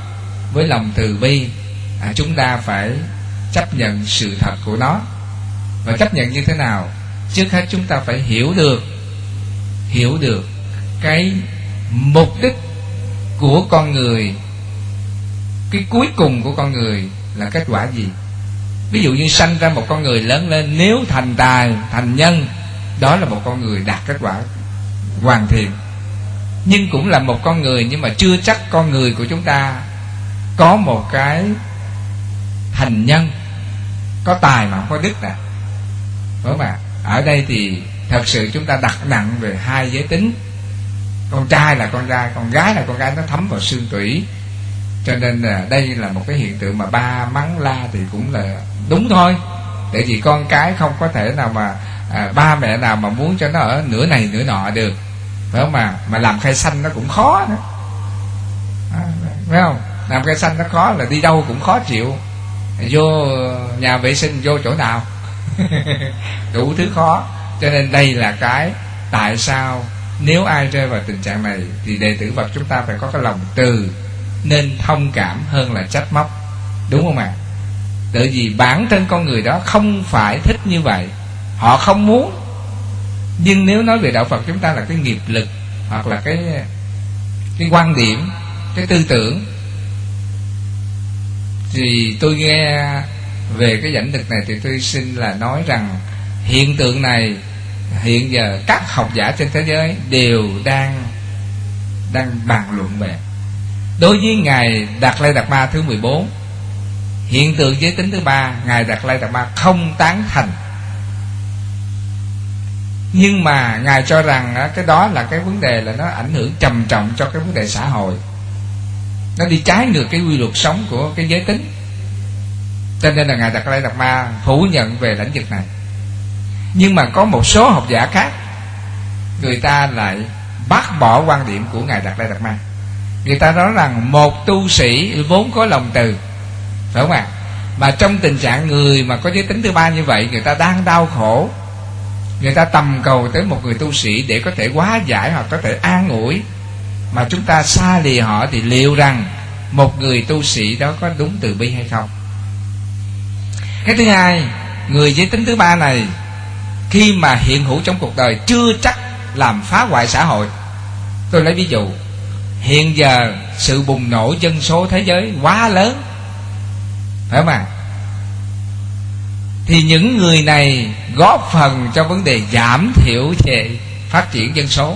với lòng từ bi, à, chúng ta phải chấp nhận sự thật của nó. Và chấp nhận như thế nào? Trước hết chúng ta phải hiểu được hiểu được cái mục đích của con người, cái cuối cùng của con người là kết quả gì. Ví dụ như sanh ra một con người lớn lên, nếu thành tài, thành nhân, đó là một con người đạt kết quả hoàn thiện. Nhưng cũng là một con người, nhưng mà chưa chắc con người của chúng ta có một cái thành nhân, có tài mà không có đức nè. Đúng không ạ? Ở đây thì thật sự chúng ta đặt nặng về hai giới tính. Con trai là con trai, con gái là con gái, nó thấm vào xương tủy. Cho nên là đây là một cái hiện tượng mà ba mắng la thì cũng là đúng thôi. Tại vì con cái không có thể nào mà à, ba mẹ nào mà muốn cho nó ở nửa này nửa nọ được, phải không? Mà mà làm khai sanh nó cũng khó nữa, à, phải không? Làm khai sanh nó khó, là đi đâu cũng khó chịu. Vô nhà vệ sinh vô chỗ nào đủ thứ khó. Cho nên đây là cái tại sao nếu ai rơi vào tình trạng này thì đệ tử Phật chúng ta phải có cái lòng từ, nên thông cảm hơn là trách móc, đúng không ạ? Tại vì bản thân con người đó không phải thích như vậy, họ không muốn. Nhưng nếu nói về đạo Phật chúng ta là cái nghiệp lực, hoặc là cái cái quan điểm, cái tư tưởng, thì tôi nghe về cái dẫn thực này thì tôi xin là nói rằng hiện tượng này hiện giờ các học giả trên thế giới đều đang đang bàn luận về. Đối với Ngài Đạt Lai Đạt Ma thứ mười bốn, hiện tượng giới tính thứ ba, Ngài Đạt Lai Đạt Ma không tán thành. Nhưng mà Ngài cho rằng cái đó là cái vấn đề là nó ảnh hưởng trầm trọng cho cái vấn đề xã hội, nó đi trái ngược cái quy luật sống của cái giới tính. Cho nên là Ngài Đạt Lai Đạt Ma phủ nhận về lĩnh vực này. Nhưng mà có một số học giả khác, người ta lại bác bỏ quan điểm của Ngài Đạt Lai Đạt Ma. Người ta nói rằng một tu sĩ vốn có lòng từ, phải không ạ? Mà trong tình trạng người mà có giới tính thứ ba như vậy, người ta đang đau khổ, người ta tầm cầu tới một người tu sĩ để có thể hóa giải hoặc có thể an ủi, mà chúng ta xa lìa họ, thì liệu rằng một người tu sĩ đó có đúng từ bi hay không? Cái thứ hai, người giới tính thứ ba này khi mà hiện hữu trong cuộc đời chưa chắc làm phá hoại xã hội. Tôi lấy ví dụ, hiện giờ sự bùng nổ dân số thế giới quá lớn, phải không ạ? Thì những người này góp phần cho vấn đề giảm thiểu về phát triển dân số.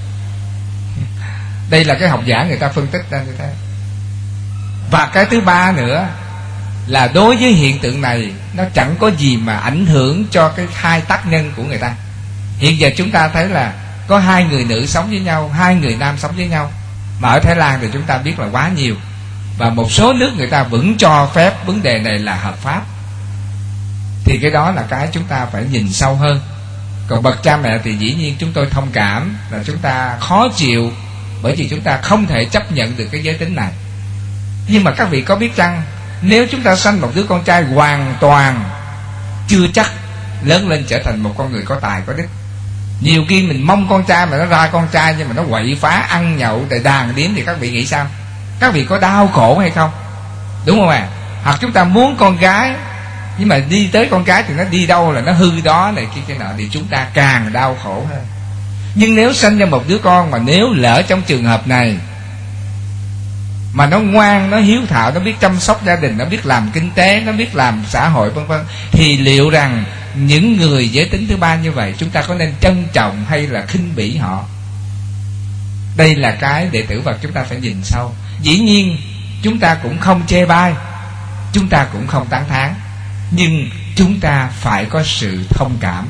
Đây là cái học giả người ta phân tích ra như thế. Và cái thứ ba nữa là đối với hiện tượng này, nó chẳng có gì mà ảnh hưởng cho cái hai tác nhân của người ta. Hiện giờ chúng ta thấy là có hai người nữ sống với nhau, hai người nam sống với nhau. Mà ở Thái Lan thì chúng ta biết là quá nhiều. Và một số nước người ta vẫn cho phép vấn đề này là hợp pháp. Thì cái đó là cái chúng ta phải nhìn sâu hơn. Còn bậc cha mẹ thì dĩ nhiên chúng tôi thông cảm, là chúng ta khó chịu, bởi vì chúng ta không thể chấp nhận được cái giới tính này. Nhưng mà các vị có biết rằng nếu chúng ta sanh một đứa con trai hoàn toàn, chưa chắc lớn lên trở thành một con người có tài có đức. Nhiều khi mình mong con trai mà nó ra con trai, nhưng mà nó quậy phá, ăn nhậu, tại đàn điếm, thì các vị nghĩ sao? Các vị có đau khổ hay không? Đúng không ạ? À? Hoặc chúng ta muốn con gái, nhưng mà đi tới con cái thì nó đi đâu là nó hư đó này kia kia nọ, thì chúng ta càng đau khổ hơn. Nhưng nếu sinh ra một đứa con mà nếu lỡ trong trường hợp này mà nó ngoan, nó hiếu thảo, nó biết chăm sóc gia đình, nó biết làm kinh tế, nó biết làm xã hội vân vân, thì liệu rằng những người giới tính thứ ba như vậy chúng ta có nên trân trọng hay là khinh bỉ họ? Đây là cái đệ tử Phật chúng ta phải nhìn sâu. Dĩ nhiên chúng ta cũng không chê bai, chúng ta cũng không tán thán, nhưng chúng ta phải có sự thông cảm.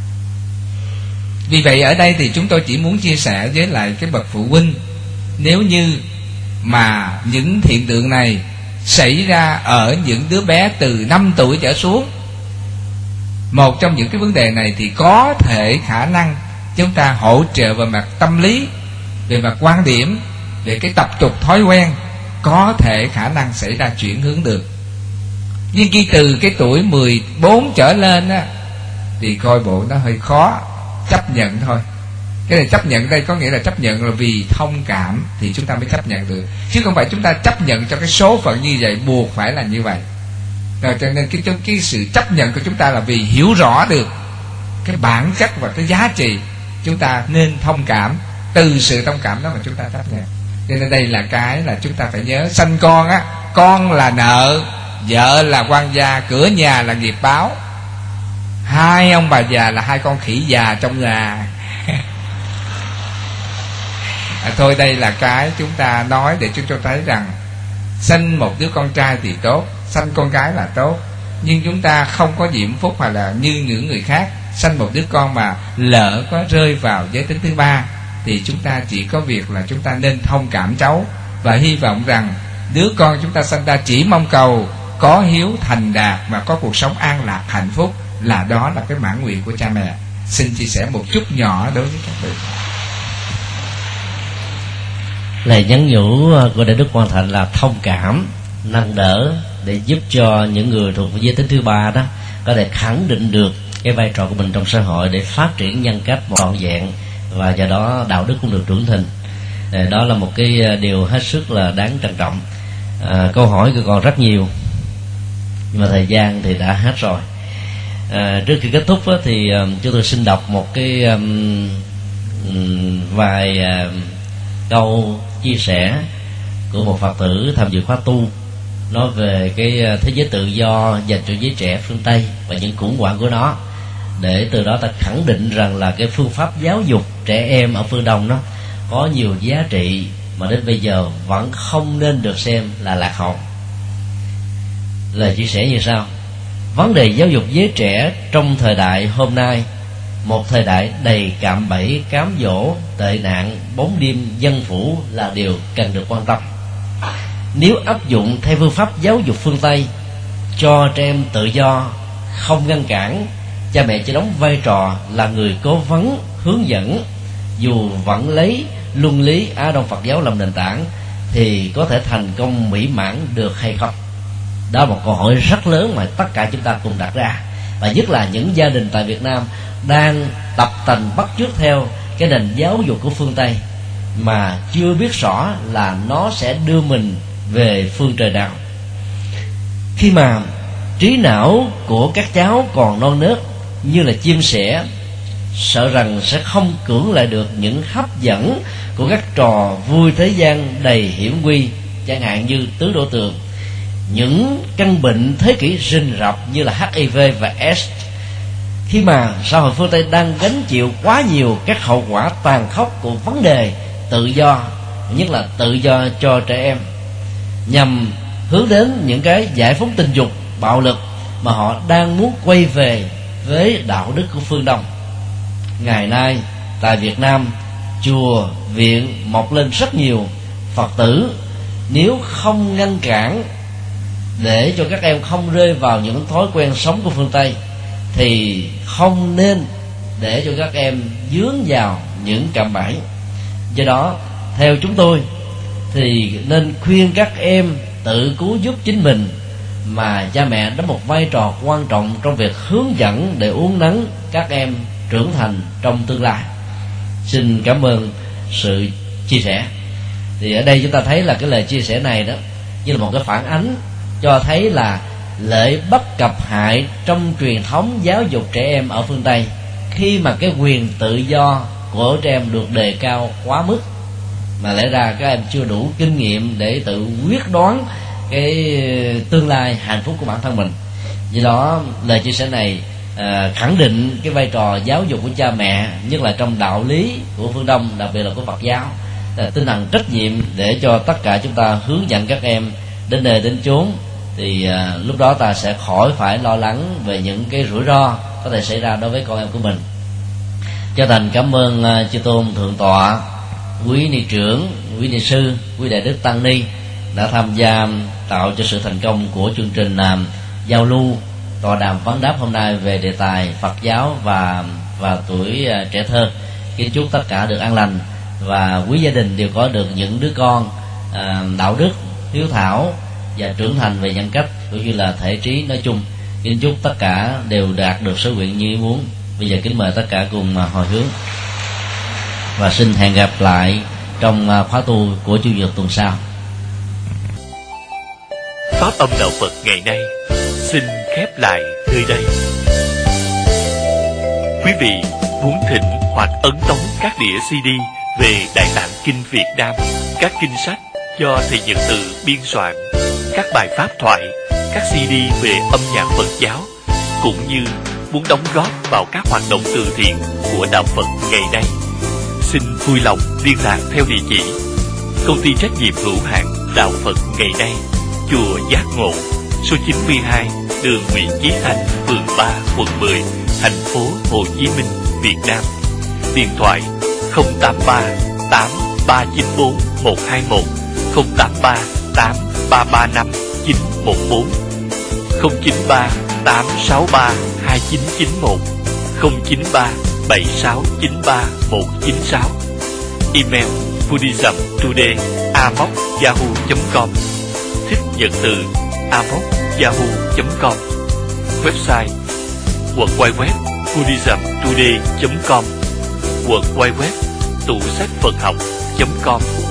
Vì vậy ở đây thì chúng tôi chỉ muốn chia sẻ với lại cái bậc phụ huynh, nếu như mà những hiện tượng này xảy ra ở những đứa bé từ năm tuổi trở xuống, một trong những cái vấn đề này, thì có thể khả năng chúng ta hỗ trợ về mặt tâm lý, về mặt quan điểm, về cái tập tục thói quen, có thể khả năng xảy ra chuyển hướng được. Nhưng khi từ cái tuổi mười bốn trở lên á, thì coi bộ nó hơi khó chấp nhận thôi. Cái này chấp nhận đây có nghĩa là chấp nhận là vì thông cảm thì chúng ta mới chấp nhận được, chứ không phải chúng ta chấp nhận cho cái số phận như vậy, buộc phải là như vậy. Rồi cho nên cái, cái sự chấp nhận của chúng ta là vì hiểu rõ được cái bản chất và cái giá trị, chúng ta nên thông cảm. Từ sự thông cảm đó mà chúng ta chấp nhận. Cho nên đây là cái là chúng ta phải nhớ. Sanh con á, con là nợ, vợ là quan gia, cửa nhà là nghiệp báo, hai ông bà già là hai con khỉ già trong nhà. À, thôi đây là cái chúng ta nói để chúng ta thấy rằng sanh một đứa con trai thì tốt, sanh con gái là tốt, nhưng chúng ta không có diễm phúc hoặc là như những người khác sanh một đứa con mà lỡ có rơi vào giới tính thứ ba, thì chúng ta chỉ có việc là chúng ta nên thông cảm cháu, và hy vọng rằng đứa con chúng ta sanh ra chỉ mong cầu có hiếu thành đạt và có cuộc sống an lạc hạnh phúc, là đó là cái mãn nguyện của cha mẹ. Xin chia sẻ một chút nhỏ đối với các vị. Lời nhắn nhủ của Đại Đức Quang Thạnh là thông cảm, nâng đỡ để giúp cho những người thuộc giới tính thứ ba đó có thể khẳng định được cái vai trò của mình trong xã hội để phát triển nhân cách một trọn vẹn, và do đó đạo đức cũng được trưởng thành. Đó là một cái điều hết sức là đáng trân trọng. À, câu hỏi còn rất nhiều nhưng mà thời gian thì đã hết rồi. À, trước khi kết thúc đó, thì um, chúng tôi xin đọc một cái um, um, vài uh, câu chia sẻ của một Phật tử tham dự khóa tu, nói về cái thế giới tự do dành cho giới trẻ phương Tây và những khủng hoảng của nó, để từ đó ta khẳng định rằng là cái phương pháp giáo dục trẻ em ở phương Đông nó có nhiều giá trị mà đến bây giờ vẫn không nên được xem là lạc hậu. Lời chia sẻ như sau: vấn đề giáo dục giới trẻ trong thời đại hôm nay, một thời đại đầy cạm bẫy, cám dỗ, tệ nạn, bóng đêm dân phủ, là điều cần được quan tâm. Nếu áp dụng theo phương pháp giáo dục phương Tây, cho trẻ em tự do, không ngăn cản, cha mẹ chỉ đóng vai trò là người cố vấn, hướng dẫn, dù vẫn lấy luân lý Á Đông Phật giáo làm nền tảng, thì có thể thành công mỹ mãn được hay không? Đó là một câu hỏi rất lớn mà tất cả chúng ta cùng đặt ra, và nhất là những gia đình tại Việt Nam đang tập tành bắt chước theo cái nền giáo dục của phương Tây mà chưa biết rõ là nó sẽ đưa mình về phương trời nào. Khi mà trí não của các cháu còn non nớt như là chim sẻ, sợ rằng sẽ không cưỡng lại được những hấp dẫn của các trò vui thế gian đầy hiểm nguy, chẳng hạn như tứ đổ tường, những căn bệnh thế kỷ rình rập như là H I V và AIDS. Khi mà xã hội phương Tây đang gánh chịu quá nhiều các hậu quả tàn khốc của vấn đề tự do, nhất là tự do cho trẻ em, nhằm hướng đến những cái giải phóng tình dục, bạo lực mà họ đang muốn quay về với đạo đức của phương Đông. Ngày nay tại Việt Nam, chùa, viện mọc lên rất nhiều. Phật tử nếu không ngăn cản để cho các em không rơi vào những thói quen sống của phương Tây, thì không nên để cho các em dướng vào những cạm bẫy. Do đó theo chúng tôi thì nên khuyên các em tự cứu giúp chính mình, mà cha mẹ đóng một vai trò quan trọng trong việc hướng dẫn để uốn nắn các em trưởng thành trong tương lai. Xin cảm ơn sự chia sẻ. Thì ở đây chúng ta thấy là cái lời chia sẻ này đó như là một cái phản ánh cho thấy là lợi bất cập hại trong truyền thống giáo dục trẻ em ở phương Tây, khi mà cái quyền tự do của trẻ em được đề cao quá mức, mà lẽ ra các em chưa đủ kinh nghiệm để tự quyết đoán cái tương lai hạnh phúc của bản thân mình. Do đó lời chia sẻ này à, khẳng định cái vai trò giáo dục của cha mẹ, nhất là trong đạo lý của phương Đông, đặc biệt là của Phật giáo, là tinh thần trách nhiệm để cho tất cả chúng ta hướng dẫn các em đến nơi đến chốn. Thì à, lúc đó ta sẽ khỏi phải lo lắng về những cái rủi ro có thể xảy ra đối với con em của mình. Chân thành cảm ơn uh, chư tôn thượng tọa, quý ni trưởng, quý ni sư, quý đại đức tăng ni đã tham gia tạo cho sự thành công của chương trình uh, giao lưu tọa đàm vấn đáp hôm nay về đề tài Phật giáo và và tuổi uh, trẻ thơ. Kính chúc tất cả được an lành và quý gia đình đều có được những đứa con uh, đạo đức, hiếu thảo và trưởng thành về nhân cách cũng như là thể trí nói chung. Kính chúc tất cả đều đạt được số nguyện như ý muốn. Bây giờ kính mời tất cả cùng hồi hướng. và xin hẹn gặp lại trong khóa tu của Chủ nhật tuần sau. Pháp âm đạo Phật ngày nay xin khép lại nơi đây. Quý vị muốn thỉnh hoặc ấn tống các đĩa xê đê về Đại Tạng Kinh Việt Nam, các kinh sách do thầy Nhật Từ biên soạn, các bài pháp thoại, các xê đê về âm nhạc Phật giáo, cũng như muốn đóng góp vào các hoạt động từ thiện của đạo Phật ngày nay, xin vui lòng liên lạc theo địa chỉ Công ty trách nhiệm hữu hạn Đạo Phật ngày nay, chùa Giác Ngộ, số chín mươi hai đường Nguyễn Chí Thanh, phường ba, quận mười, thành phố Hồ Chí Minh, Việt Nam. Điện thoại không tám ba tám ba chín bốn một hai một, không tám ba tám ba ba năm chín một bốn, không chín ba tám sáu ba hai chín chín một, không chín ba bảy sáu chín ba một chín sáu. Email buddhismtoday a m o c yahoo chấm com, thích nhật từ a m o c yahoo chấm com. Website w w w chấm buddhismtoday chấm com, w w w tủ sách Phật học chấm com.